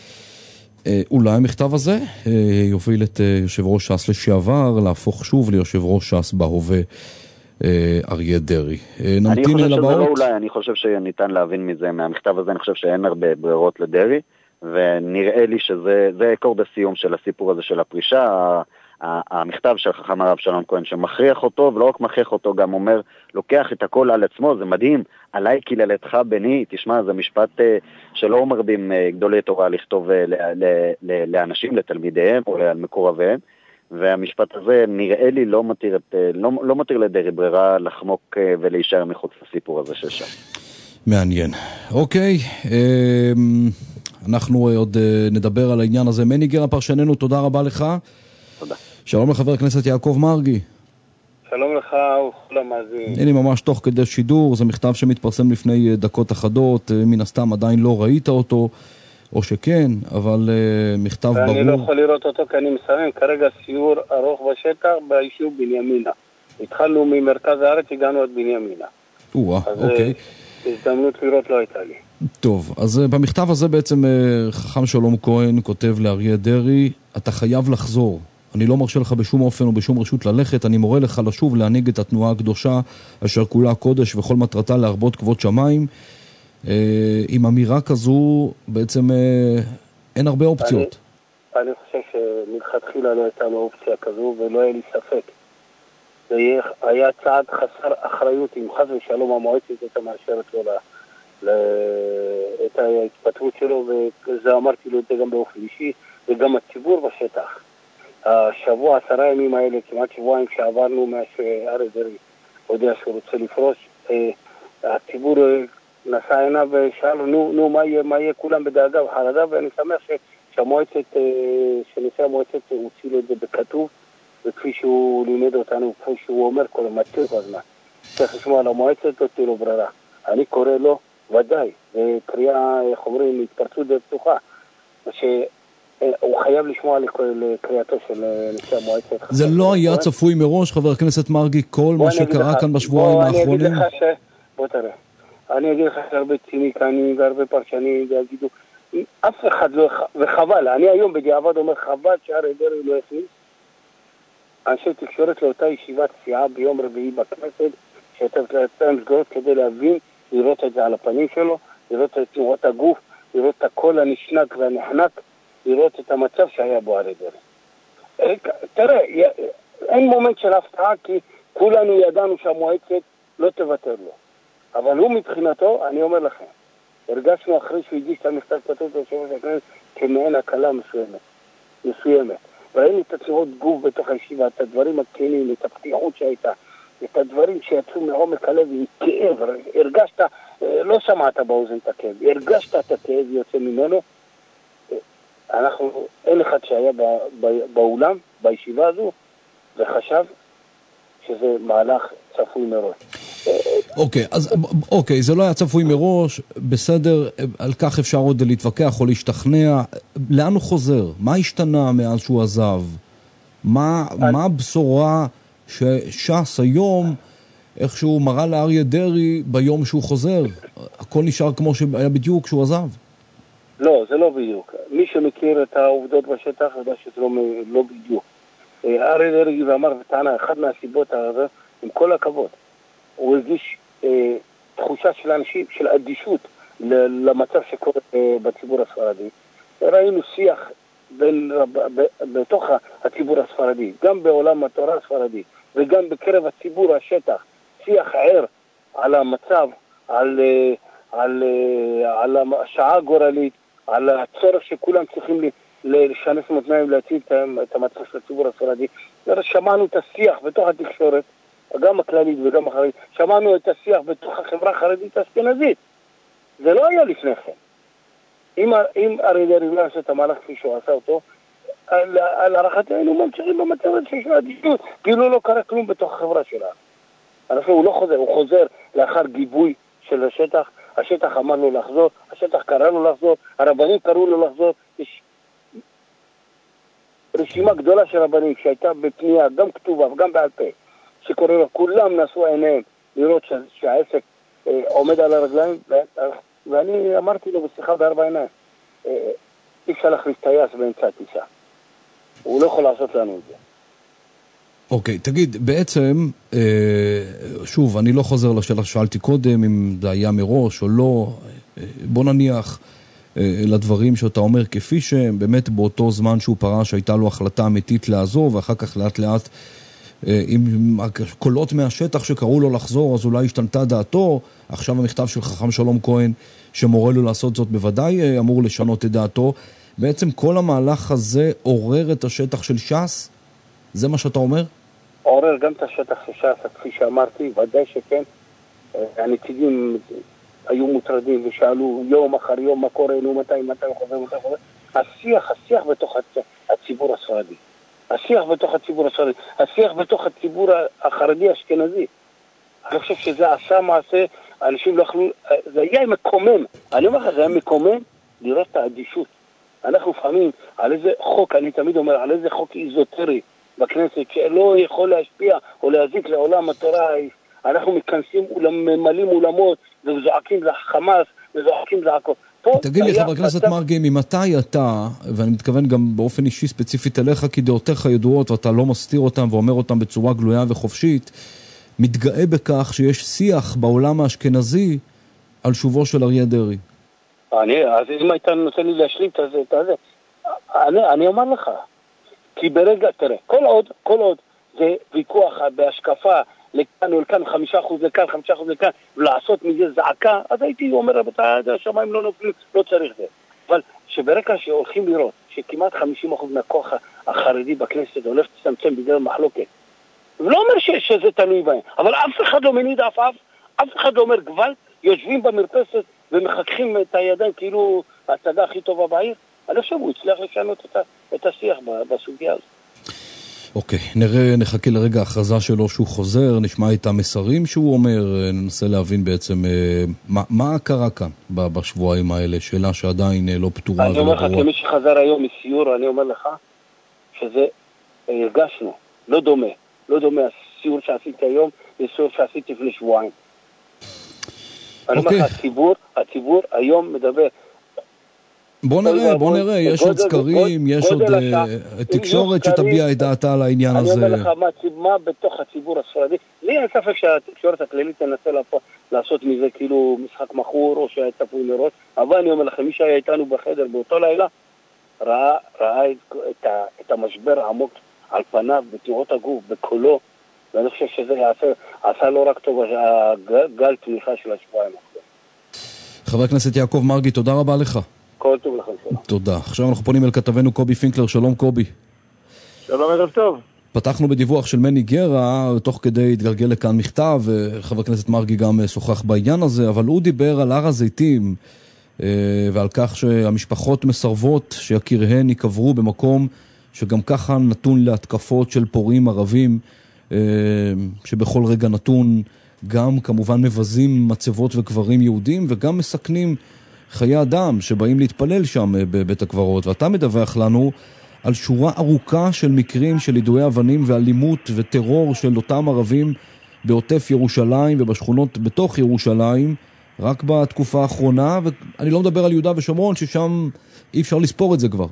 אולי המכתב הזה יוביל את יושב ראש ש"ס לשעבר, להפוך שוב ליושב ראש ש"ס בהווה, אריה דרעי. נמתין אל הבאות. לא אולי, אני חושב שניתן להבין מזה מהמכתב הזה, אני חושב שאין הרבה ברירות לדרעי, ונראה לי שזה אקורד הסיום של הסיפור הזה של הפרישה, המכתב של חכם הרב שלום כהן שמכריח אותו, ולא רק מכריח אותו, גם אומר, לוקח את הכל על עצמו, זה מדהים, עליי קללתך בני, תשמע, זה משפט שלא מרבים גדולי תורה לכתוב לאנשים, לתלמידיהם או למקורביהם, והמשפט הזה נראה לי לא מתיר לדרעי ברירה לחמוק ולהישאר מחוץ לסיפור הזה ששם. מעניין. אוקיי, אנחנו עוד נדבר על העניין הזה. מני גרא פרשננו, תודה רבה לך. תודה. שלום לחבר הכנסת יעקב מרגי. שלום לך וכל המאזינים. הנה ממש תוך כדי שידור, זה מכתב שמתפרסם לפני דקות אחדות, מן הסתם עדיין לא ראית אותו, או שכן, אבל מכתב ברור. אני לא יכול לראות אותו כי אני מסיים כרגע סיור ארוך בשטח ביישוב בנימינה. התחלנו ממרכז הארץ, הגענו עד בנימינה. אוקיי. הזדמנות לראות לא הייתה לי. טוב, אז במכתב הזה בעצם חכם שלום כהן כותב לאריה דרעי, אתה חייב לחזור. אני לא מרשה לך בשום אופן ובשום רשות ללכת, אני מורה לך לשוב להנהיג את התנועה הקדושה אשר כולה קודש וכל מטרתה להרבות כבוד שמיים. עם אמירה כזו בעצם אין הרבה אופציות. אני חושב שמלכתחילה לא הייתה לו אופציה כזו ולא היה לי ספק. זה היה צעד חסר אחריות אם חס ושלום המועצת הייתה מאשרת לו את ההתפטרות שלו, וזה אמרתי לו את זה גם באופן אישי וגם הציבור בשטח. השבוע 10 ימים האלה, כמעט שבועיים שעברנו מהאריה דרעי יודע שהוא רוצה לפרוש, הציבור נסע עיניו ושאל נו מה יהיה כולם בדאגה וחרדה, ואני שמח שהמועצת, שנושא המועצת הוציא לו את זה בכתוב, וכפי שהוא לימד אותנו, כפי שהוא אומר כל המציר בזמן, צריך לשמוע על המועצת, לא תהיה לו ברירה. אני קורא לו ודאי, וקריאה, איך אומרים, התפרצות פתוחה, שהוא חייב לשמוע לקריאתו של נושא המועצת. זה לא היה צפוי מראש, חבר הכנסת מרגי, כל מה שקרה כאן בשבועיים האחרונים? בוא תראה. אני אגיד לך שהרבה ציניקנים והרבה פרשנים ויגידו, אף אחד לא, וחבל, אני היום בדיעבד אומר חבל שאריה דרעי לא הכניס אנשי תקשורת לאותה ישיבת סיעה ביום רביעי בכנסת, שהייתה להם סגורות כדי להבין, לראות את זה על הפנים שלו, לראות את תנועות הגוף, לראות את הקול הנשנק והנחנק, לראות את המצב שהיה בו אריה דרעי. תראה, אין מומנט של הפתעה, כי כולנו ידענו שהמועצת לא תוותר לו. אבל הוא מבחינתו, אני אומר לכם, הרגשנו אחרי שהוא הגיש את המכתב כתוב ליושב-ראש הכנסת כמעין הקלה מסוימת. ראינו את התנועות גוף בתוך הישיבה, את הדברים הכנים, את הפתיחות שהייתה. את הדברים שיצאו מעומק הלב עם כאב, הרגשת, לא שמעת באוזן את הכאב, הרגשת את הכאב יוצא ממנו. אין אחד שהיה באולם, בישיבה הזו, וחשב שזה מהלך צפוי מראש. אוקיי, זה לא היה צפוי מראש, בסדר, על כך אפשר עוד להתווכח או להשתכנע. לאן הוא חוזר? מה השתנה מאז שהוא עזב? מה הבשורה שש"ס היום איכשהו מראה לאריה דרעי ביום שהוא חוזר? הכל נשאר כמו שהיה בדיוק כשהוא עזב? לא, זה לא בדיוק. מי שמכיר את העובדות בשטח יודע שזה לא בדיוק. אריה דרעי ואמר וטענה, אחד מהסיבות הזה, עם כל הכבוד, הוא הרגיש תחושה של אנשים, של אדישות למצב שקורה בציבור הספרדי. ראינו שיח בתוך הציבור הספרדי, גם בעולם התורה הספרדי, וגם בקרב הציבור השטח, שיח ער על המצב, על השעה הגורלית, על הצורך שכולם צריכים לשנס מותניים להציל את המצב של הציבור הספרדי. שמענו את השיח בתוך התקשורת, גם הכללית וגם החרדית, שמענו את השיח בתוך החברה החרדית האשכנזית. זה לא היה לפני כן. אם אריה דרעי לא עשה את המהלך כפי שהוא עשה אותו, על הערכתנו ממשיכים במצב שיש לו אדישות, כאילו לא קרה כלום בתוך החברה שלה. הוא לא חוזר, הוא חוזר לאחר גיבוי של השטח, השטח אמר לו לחזור, השטח קרא לו לחזור, הרבנים קראו לו לחזור. יש רשימה גדולה של רבנים שהייתה בפנייה, גם כתובה וגם בעל פה, שקורא לו, כולם נשאו עיניהם לראות שהעסק עומד על הרגליים, ואני אמרתי לו בשיחה בארבע עיניים, אי אפשר להכניס טייס באמצע הטיסה. הוא לא יכול לעשות לנו את זה. אוקיי, תגיד, בעצם, שוב, אני לא חוזר לשאלה ששאלתי קודם, אם זה היה מראש או לא, בוא נניח לדברים שאתה אומר כפי שהם, באמת באותו זמן שהוא פרש, הייתה לו החלטה אמיתית לעזוב, ואחר כך לאט לאט, עם קולות מהשטח שקראו לו לחזור, אז אולי השתנתה דעתו. עכשיו המכתב של חכם שלום כהן, שמורה לו לעשות זאת, בוודאי אמור לשנות את דעתו. בעצם כל המהלך הזה עורר את השטח של ש"ס? זה מה שאתה אומר? עורר גם את השטח של ש"ס, כפי שאמרתי, ודאי שכן. הנציגים היו מוטרדים ושאלו יום אחר יום מה קורה, מתי חוזר. השיח בתוך הציבור הספרדי. השיח בתוך הציבור החרדי האשכנזי. אני חושב שזה עשה מעשה, אנשים לא יכלו, זה היה מקומם. אני אומר לך, זה היה מקומם לראות את האדישות. אנחנו לפעמים על איזה חוק, אני תמיד אומר, על איזה חוק איזוטרי בכנסת, שלא יכול להשפיע או להזיק לעולם התורה, אנחנו מכנסים ממלאים אולמות, וזועקים לחמאס, וזועקים זעקות. תגיד לי, חבר הכנסת מרגי, ממתי אתה, ואני מתכוון גם באופן אישי ספציפית אליך, כי דעותיך ידועות ואתה לא מסתיר אותם ואומר אותם בצורה גלויה וחופשית, מתגאה בכך שיש שיח בעולם האשכנזי על שובו של אריה דרעי. אז אם היית נותן לי להשלים את זה, אני אומר לך, כי ברגע, תראה, כל עוד זה ויכוח בהשקפה, לכאן או לכאן, 5% לכאן, 5% לכאן, ולעשות מזה זעקה, אז הייתי אומר, השמיים לא נופלים, לא צריך זה. אבל שברגע שהולכים לראות, שכמעט 50% מהכוח החרדי בכנסת הולך לצמצם בגלל מחלוקת, ולא אומר שזה תלוי בהם, אבל אף אחד לא מניד אף אחד לא אומר גבל, יושבים במרפסת ומחככים את הידיים כאילו ההצגה הכי טובה בעיר. אני חושב הוא הצליח לשנות את השיח בסוגיה הזאת. אוקיי, נחכה לרגע ההכרזה שלו שהוא חוזר, נשמע את המסרים שהוא אומר, ננסה להבין בעצם מה קרה כאן בשבועיים האלה, שאלה שעדיין לא פתורה. אני אומר לך, כמי שחזר היום מסיור, אני אומר לך שזה הרגשנו, לא דומה הסיור שעשיתי היום לסיור שעשיתי לפני שבועיים. אני אומר לך, הציבור היום מדבר. בוא נראה, יש עוד סקרים, יש עוד תקשורת שתביע את דעתה על העניין הזה. אני אומר לך מה בתוך הציבור הספרדי. לי אין ספק שהתקשורת הכללית תנסה לעשות מזה כאילו משחק מחור או שהיה צפוי מראש, אבל אני אומר לכם, מי שהיה איתנו בחדר באותו לילה, ראה את המשבר העמוק על פניו, בתיאורות הגוף, בקולו, ואני חושב שזה עשה לא רק טוב, הגל תמיכה של השבועיים. חבר הכנסת יעקב מרגי, תודה רבה לך. כל טוב לכם. תודה. עכשיו אנחנו פונים אל כתבנו קובי פינקלר. שלום קובי. שלום, ערב טוב. פתחנו בדיווח של מני גרה, תוך כדי התגלגל לכאן מכתב, וחבר הכנסת מרגי גם שוחח בעניין הזה, אבל הוא דיבר על הר הזיתים, ועל כך שהמשפחות מסרבות שיקיריהן יקברו במקום שגם ככה נתון להתקפות של פורעים ערבים, שבכל רגע נתון גם כמובן מבזים מצבות וקברים יהודים, וגם מסכנים חיי אדם שבאים להתפלל שם בבית הקברות. ואתה מדווח לנו על שורה ארוכה של מקרים של יידויי אבנים ואלימות וטרור של אותם ערבים בעוטף ירושלים ובשכונות בתוך ירושלים, רק בתקופה האחרונה, ואני לא מדבר על יהודה ושומרון, ששם אי אפשר לספור את זה כבר.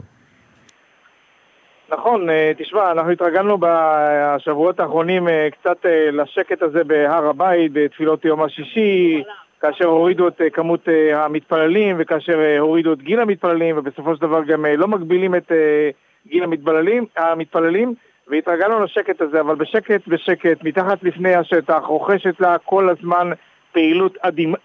נכון, תשמע, אנחנו התרגלנו בשבועות האחרונים קצת לשקט הזה בהר הבית, בתפילות יום השישי, כאשר הורידו את כמות המתפללים, וכאשר הורידו את גיל המתפללים, ובסופו של דבר גם לא מגבילים את גיל המתפללים, והתרגלנו לשקט הזה, אבל בשקט, מתחת לפני השטח, רוכשת לה כל הזמן פעילות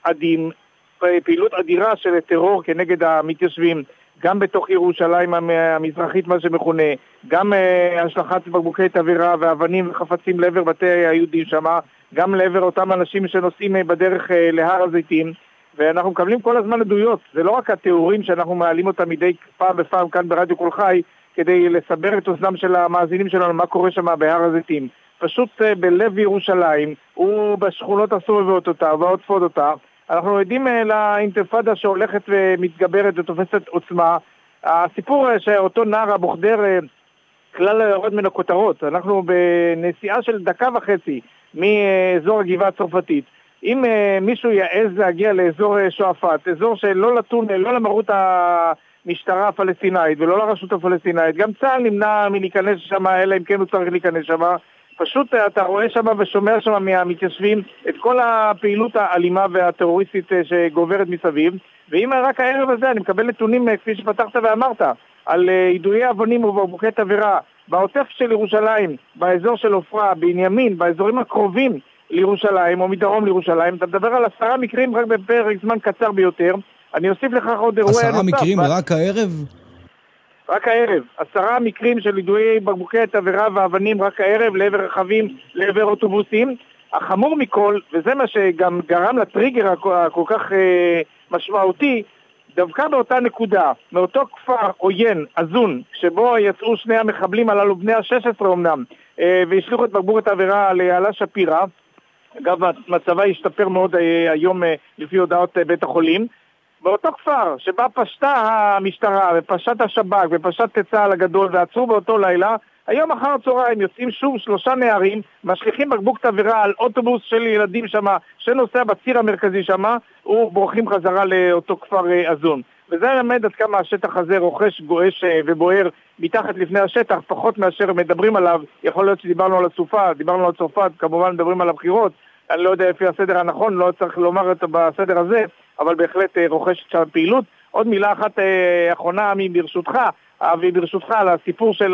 אדירה של טרור כנגד המתיישבים, גם בתוך ירושלים המזרחית, מה שמכונה, גם השלכת בקבוקי תבערה ואבנים וחפצים לעבר בתי היהודים שם, גם לעבר אותם אנשים שנוסעים בדרך להר הזיתים, ואנחנו מקבלים כל הזמן עדויות. זה לא רק התיאורים שאנחנו מעלים אותם מדי פעם בפעם כאן ברדיו כל חי, כדי לסבר את אוזנם של המאזינים שלנו מה קורה שם בהר הזיתים. פשוט בלב ירושלים, ובשכונות הסובבות אותה ועוטפות אותה, אנחנו עדים לאינתיפאדה שהולכת ומתגברת ותופסת עוצמה. הסיפור שאותו נער הבוחדר כלל יורד מן הכותרות. אנחנו בנסיעה של 1.5 דקות מאזור הגבעה הצרפתית. אם מישהו יעז להגיע לאזור שועפאט, אזור שלא נתון, לא למרות המשטרה הפלסטינאית ולא לרשות הפלסטינאית, גם צה"ל נמנע מלהיכנס שם, אלא אם כן הוא צריך להיכנס שם, פשוט אתה רואה שם ושומע שם מהמתיישבים את כל הפעילות האלימה והטרוריסטית שגוברת מסביב. ואם רק הערב הזה אני מקבל נתונים, כפי שפתחת ואמרת, על יידויי אבנים ובקבוקי תבערה בעוטף של ירושלים, באזור של עופרה, בנימין, באזורים הקרובים לירושלים או מדרום לירושלים, אתה מדבר על 10 מקרים רק בפרק זמן קצר ביותר. אני אוסיף לכך עוד אירוע נוסף. 10 מקרים רק הערב? רק הערב, 10 מקרים של יידויי בקבוקי תבערה ואבנים רק הערב, לעבר רכבים, לעבר אוטובוסים. החמור מכל, וזה מה שגם גרם לטריגר הכל כך משמעותי, דווקא באותה נקודה, מאותו כפר עוין, אזון, שבו יצאו שני המחבלים הללו, בני ה-16 אמנם, והשליחו את בקבוק התבערה ליעלה שפירא. אגב, מצבה השתפר מאוד היום לפי הודעות בית החולים. באותו כפר שבה פשטה המשטרה ופשט השב"כ ופשט צה"ל הגדול ועצרו באותו לילה, היום אחר הצהריים יוצאים שוב 3 נערים, משליחים בקבוק תבערה על אוטובוס של ילדים שם שנוסע בציר המרכזי שם, ובורחים חזרה לאותו כפר אזון. וזה למד עד כמה השטח הזה רוכש, גועש ובוער מתחת לפני השטח, פחות מאשר מדברים עליו. יכול להיות שדיברנו על הסופה, דיברנו על צרפת, כמובן מדברים על הבחירות, אני לא יודע לפי הסדר הנכון, לא צריך לומר את בסדר הזה, אבל בהחלט רוכשת שם פעילות. עוד מילה אחת אחרונה ברשותך על הסיפור של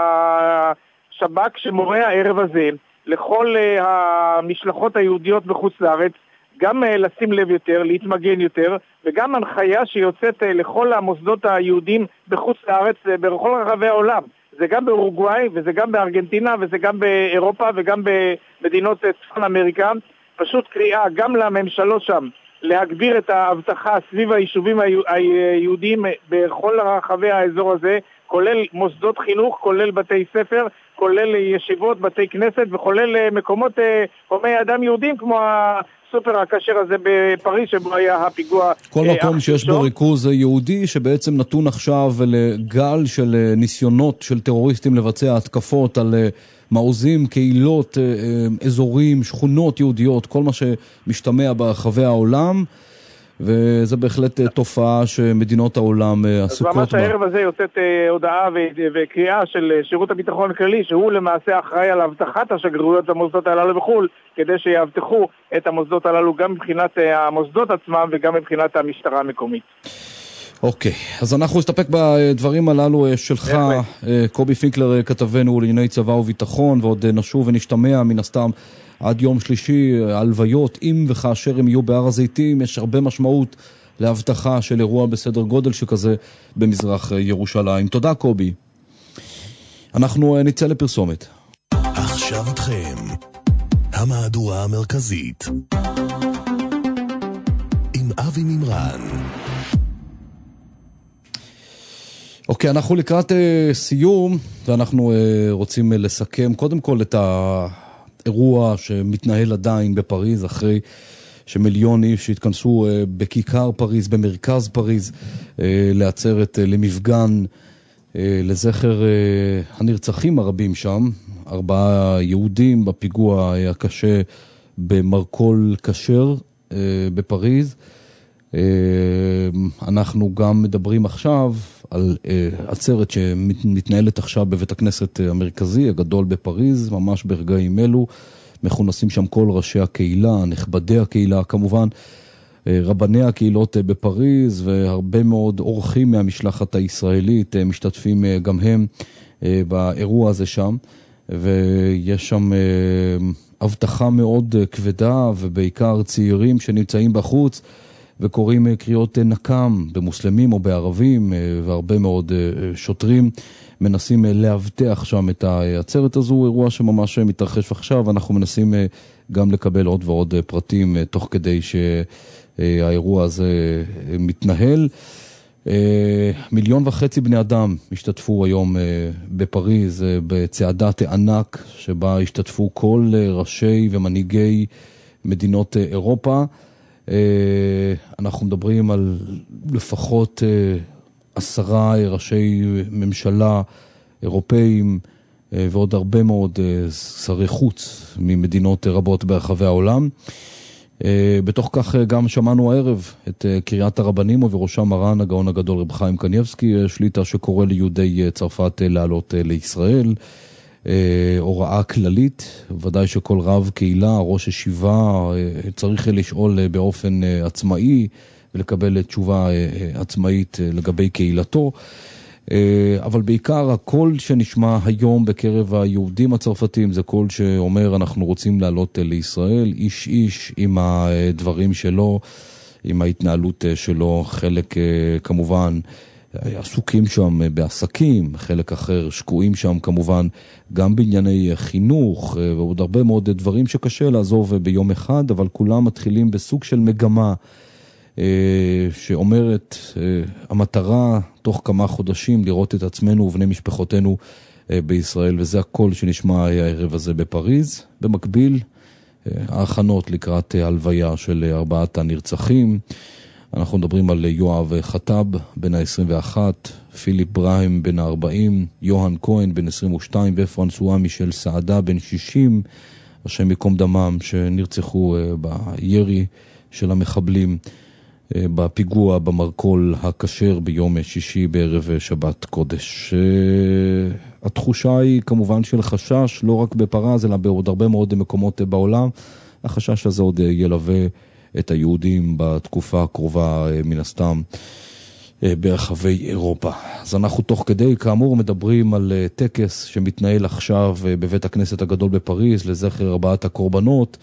השב"כ שמורה הערב הזה לכל המשלחות היהודיות בחוץ לארץ, גם לשים לב יותר, להתמגן יותר, וגם הנחיה שיוצאת לכל המוסדות היהודים בחוץ לארץ, בכל רחבי העולם. זה גם באורוגוואי, וזה גם בארגנטינה, וזה גם באירופה, וגם במדינות צפון אמריקה. פשוט קריאה גם לממשלות שם, להגביר את ההבטחה סביב היישובים היהודיים בכל רחבי האזור הזה, כולל מוסדות חינוך, כולל בתי ספר, כולל ישיבות, בתי כנסת, וכולל מקומות הומי אדם יהודים, כמו הסופר הכשר הזה בפריז, שבו היה הפיגוע. כל מקום שיש בו ריכוז יהודי, שבעצם נתון עכשיו לגל של ניסיונות של טרוריסטים לבצע התקפות על מעוזים, קהילות, אזורים, שכונות יהודיות, כל מה שמשתמע ברחבי העולם, וזה בהחלט תופעה שמדינות העולם עסוקות בה. אז ממש הערב הזה יוצאת הודעה וקריאה של שירות הביטחון הכללי, שהוא למעשה אחראי על הבטחת השגרירויות במוסדות הללו בחו"ל, כדי שיבטחו את המוסדות הללו גם מבחינת המוסדות עצמם וגם מבחינת המשטרה המקומית. אוקיי, אז אנחנו נסתפק בדברים הללו שלך, קובי פינקלר, כתבנו לענייני צבא וביטחון, ועוד נשוב ונשתמע מן הסתם עד יום שלישי, הלוויות, אם וכאשר הם יהיו בהר הזיתים. יש הרבה משמעות להבטחה של אירוע בסדר גודל שכזה במזרח ירושלים. תודה קובי. אנחנו נצא לפרסומת. ועכשיו איתכם המהדורה המרכזית עם אבי מימרן. אוקיי, אנחנו לקראת סיום, ואנחנו רוצים לסכם קודם כל את האירוע שמתנהל עדיין בפריז, אחרי שמיליון איש שהתכנסו בכיכר פריז, במרכז פריז, לעצרת, למפגן, לזכר הנרצחים הרבים שם, 4 יהודים בפיגוע הקשה במרקול כשר בפריז. אנחנו גם מדברים עכשיו על עצרת שמתנהלת עכשיו בבית הכנסת המרכזי הגדול בפריז, ממש ברגעים אלו. מכונסים שם כל ראשי הקהילה, נכבדי הקהילה כמובן, רבני הקהילות בפריז, והרבה מאוד אורחים מהמשלחת הישראלית משתתפים גם הם באירוע הזה שם, ויש שם הבטחה מאוד כבדה, ובעיקר צעירים שנמצאים בחוץ וקוראים קריאות נקם במוסלמים או בערבים, והרבה מאוד שוטרים מנסים להבטח שם את העצרת הזו. אירוע שממש מתרחש עכשיו, אנחנו מנסים גם לקבל עוד ועוד פרטים תוך כדי שהאירוע הזה מתנהל. 1.5 מיליון בני אדם השתתפו היום בפריז בצעדת ענק שבה השתתפו כל ראשי ומנהיגי מדינות אירופה. אנחנו מדברים על לפחות 10 ראשי ממשלה אירופאים ועוד הרבה מאוד שרי חוץ ממדינות רבות ברחבי העולם. בתוך כך גם שמענו הערב את קריאת הרבנים ובראשם מרן הגאון הגדול רב חיים קניבסקי, שליטה שקורא ליהודי צרפת לעלות לישראל. הוראה כללית, ודאי שכל רב קהילה, ראש ישיבה, צריך לשאול באופן עצמאי ולקבל תשובה עצמאית לגבי קהילתו. אבל בעיקר הקול שנשמע היום בקרב היהודים הצרפתים זה קול שאומר אנחנו רוצים לעלות לישראל, איש איש עם הדברים שלו, עם ההתנהלות שלו. חלק כמובן עסוקים שם בעסקים, חלק אחר שקועים שם כמובן גם בענייני חינוך ועוד הרבה מאוד דברים שקשה לעזוב ביום אחד, אבל כולם מתחילים בסוג של מגמה שאומרת המטרה תוך כמה חודשים לראות את עצמנו ובני משפחותינו בישראל, וזה הכל שנשמע הערב הזה בפריז. במקביל ההכנות לקראת הלוויה של 4 הנרצחים. אנחנו מדברים על יואב חטב בן ה-21, פיליפ ברהם בן ה-40, יוהן כהן בן 22 ופרנסואה מישל סעדה בן 60, השם יקום דמם, שנרצחו בירי של המחבלים בפיגוע במרקול הכשר ביום שישי בערב שבת קודש. התחושה היא כמובן של חשש, לא רק בפריז אלא בעוד הרבה מאוד מקומות בעולם. החשש הזה עוד ילווה את היהודים בתקופה הקרובה מן הסתם ברחבי אירופה. אז אנחנו תוך כדי כאמור מדברים על טקס שמתנהל עכשיו בבית הכנסת הגדול בפריז לזכר 4 הקורבנות.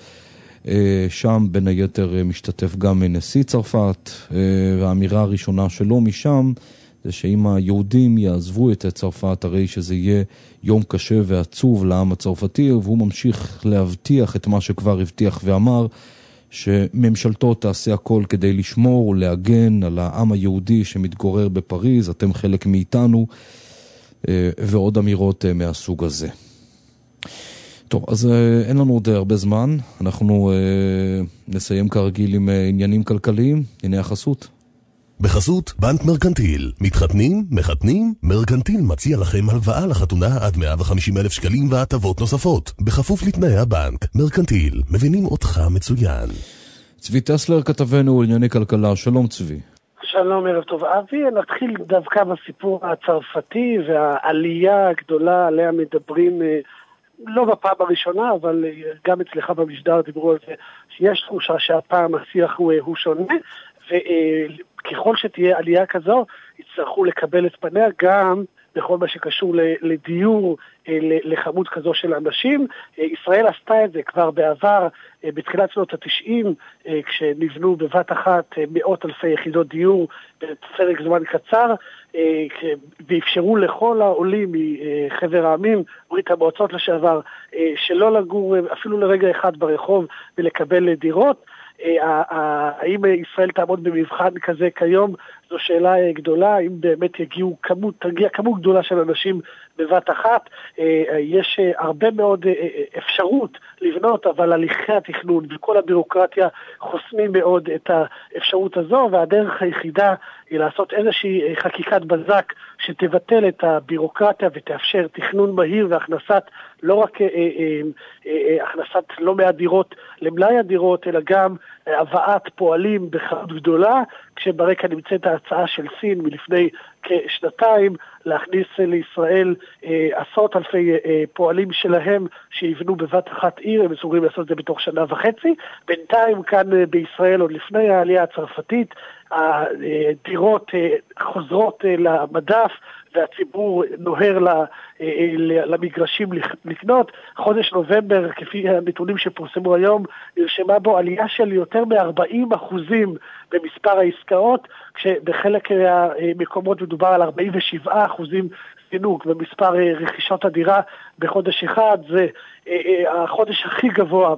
שם בין היתר משתתף גם נשיא צרפת, והאמירה הראשונה שלו משם זה שאם היהודים יעזבו את צרפת הרי שזה יהיה יום קשה ועצוב לעם הצרפתי, והוא ממשיך להבטיח את מה שכבר הבטיח ואמר, שממשלתו תעשה הכל כדי לשמור ולהגן על העם היהודי שמתגורר בפריז, אתם חלק מאיתנו, ועוד אמירות מהסוג הזה. טוב, אז אין לנו עוד הרבה זמן, אנחנו נסיים כרגיל עם עניינים כלכליים, הנה החסות. בחסות בנק מרקנטיל, מתחתנים, מחתנים, מרקנטיל מציע לכם הלוואה לחתונה עד 150,000 שקלים והטבות נוספות, בכפוף לתנאי הבנק. מרקנטיל, מבינים אותך מצוין. צבי טסלר כתבנו ענייני כלכלה, שלום צבי. שלום, ערב טוב אבי. נתחיל דווקא בסיפור הצרפתי והעלייה הגדולה עליה מדברים לא בפעם הראשונה, אבל גם אצלך במשדר דיברו על זה, שיש תחושה שהפעם השיח הוא שונה, וככל שתהיה עלייה כזו, יצטרכו לקבל את פניה גם בכל מה שקשור לדיור לחמות כזו של אנשים. ישראל עשתה את זה כבר בעבר, בתחילת שנות ה-90, כשנבנו בבת אחת מאות אלפי יחידות דיור בפרק זמן קצר, ואפשרו לכל העולים מחבר העמים, ברית המועצות לשעבר, שלא לגור אפילו לרגע אחד ברחוב ולקבל דירות. האם ישראל תעמוד במבחן כזה כיום? זו שאלה גדולה, אם באמת תגיע כמות גדולה של אנשים בבת אחת. יש הרבה מאוד אפשרות לבנות, אבל הליכי התכנון וכל הבירוקרטיה חוסמים מאוד את האפשרות הזו, והדרך היחידה היא לעשות איזושהי חקיקת בזק שתבטל את הבירוקרטיה ותאפשר תכנון מהיר והכנסת לא רק הכנסת לא מעט דירות למלאי הדירות, אלא גם הבאת פועלים בכמות גדולה, כשברקע נמצאת ההצעה של סין מלפני כשנתיים להכניס לישראל עשרות אלפי פועלים שלהם שיבנו בבת אחת עיר. הם מסוגלים לעשות את זה בתוך שנה וחצי. בינתיים כאן בישראל, עוד לפני העלייה הצרפתית, הדירות חוזרות למדף והציבור נוהר למגרשים לקנות. חודש נובמבר, כפי הנתונים שפורסמו היום, נרשמה בו עלייה של יותר מ-40% במספר העסקאות, כשבחלק מהמקומות מדובר על 47% זינוק במספר רכישות הדירה בחודש אחד. זה החודש הכי גבוה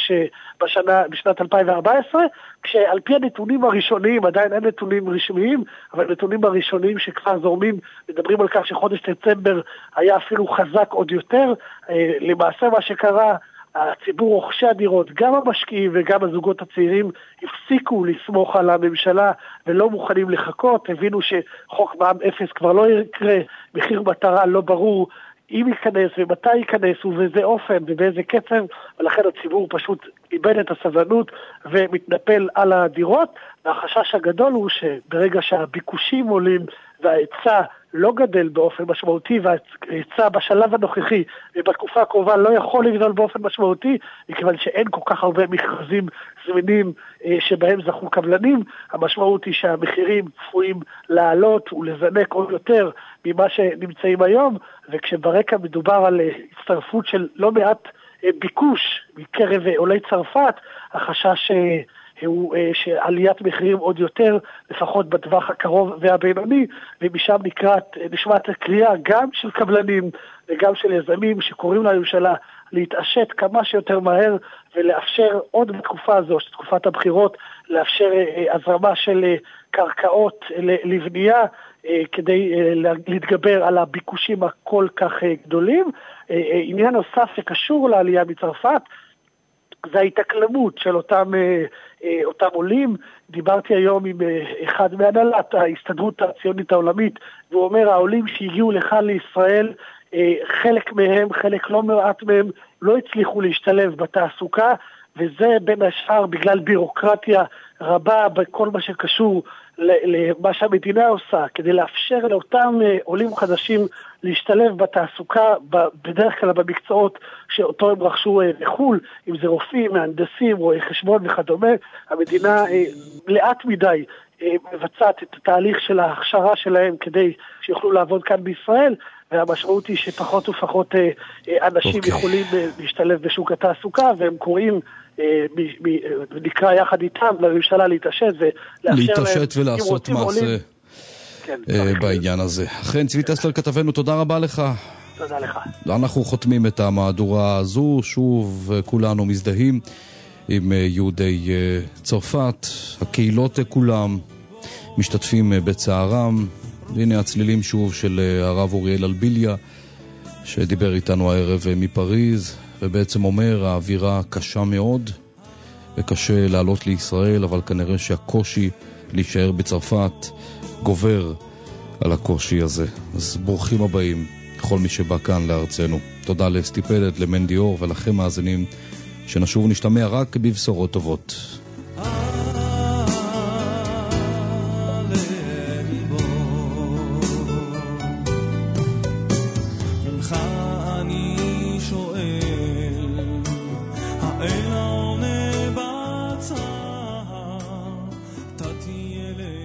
בשנת 2014, כשעל פי הנתונים הראשוניים, עדיין אין נתונים רשמיים, אבל הנתונים הראשוניים שכבר זורמים, מדברים על כך שחודש דצמבר היה אפילו חזק עוד יותר. למעשה מה שקרה, הציבור רוכשי הדירות, גם המשקיעים וגם הזוגות הצעירים, הפסיקו לסמוך על הממשלה ולא מוכנים לחכות. הבינו שחוק מע"מ אפס כבר לא יקרה, מחיר מטרה לא ברור אם ייכנס ומתי ייכנס ובאיזה אופן ובאיזה קצב, ולכן הציבור פשוט איבד את הסבלנות ומתנפל על הדירות. והחשש הגדול הוא שברגע שהביקושים עולים וההיצע לא גדל באופן משמעותי, וההיצע בשלב הנוכחי ובתקופה הקרובה לא יכול לגדול באופן משמעותי, מכיוון שאין כל כך הרבה מכרזים זמינים שבהם זכו קבלנים, המשמעות היא שהמחירים צפויים לעלות ולזנק עוד יותר ממה שנמצאים היום. וכשברקע מדובר על הצטרפות של לא מעט ביקוש מקרב עולי צרפת, החשש הוא שעליית מחירים עוד יותר, לפחות בטווח הקרוב והבינוני, ומשם נשמעת הקריאה גם של קבלנים וגם של יזמים שקוראים לממשלה להתעשת כמה שיותר מהר ולאפשר עוד בתקופה הזו, תקופת הבחירות, לאפשר הזרמה של קרקעות לבנייה כדי להתגבר על הביקושים הכל כך גדולים. עניין נוסף שקשור לעלייה מצרפת, זה ההתאקלמות של אותם עולים. דיברתי היום עם אחד מהנהלת ההסתדרות הציונית העולמית, והוא אומר, העולים שהגיעו לכאן לישראל, חלק מהם, חלק לא מעט מהם, לא הצליחו להשתלב בתעסוקה, וזה בין השאר בגלל בירוקרטיה רבה בכל מה שקשור למה שהמדינה עושה, כדי לאפשר לאותם עולים חדשים להשתלב בתעסוקה, בדרך כלל במקצועות שאותו הם רכשו בחול, אם זה רופאים, מהנדסים, רואי חשבון וכדומה. המדינה לאט מדי מבצעת את התהליך של ההכשרה שלהם כדי שיוכלו לעבוד כאן בישראל, והמשמעות היא שפחות ופחות אנשים יכולים להשתלב בשוק התעסוקה, והם קוראים נקרא יחד איתם לממשלה להתעשת להתעשת ולעשות מעשה בעניין הזה. אכן, צבי טסלר כתבנו, תודה רבה לך. תודה לך. אנחנו חותמים את המהדורה הזו, שוב כולנו מזדהים עם יהודי צרפת, הקהילות כולם משתתפים בצערם. והנה הצלילים שוב של הרב אוריאל אלביליה שדיבר איתנו הערב מפריז, ובעצם אומר, האווירה קשה מאוד וקשה לעלות לישראל, אבל כנראה שהקושי להישאר בצרפת גובר על הקושי הזה. אז ברוכים הבאים לכל מי שבא כאן לארצנו. תודה לאסתי פלד, למנדי אור ולכם מאזינים, שנשוב ונשתמע רק בבשורות טובות. תהיה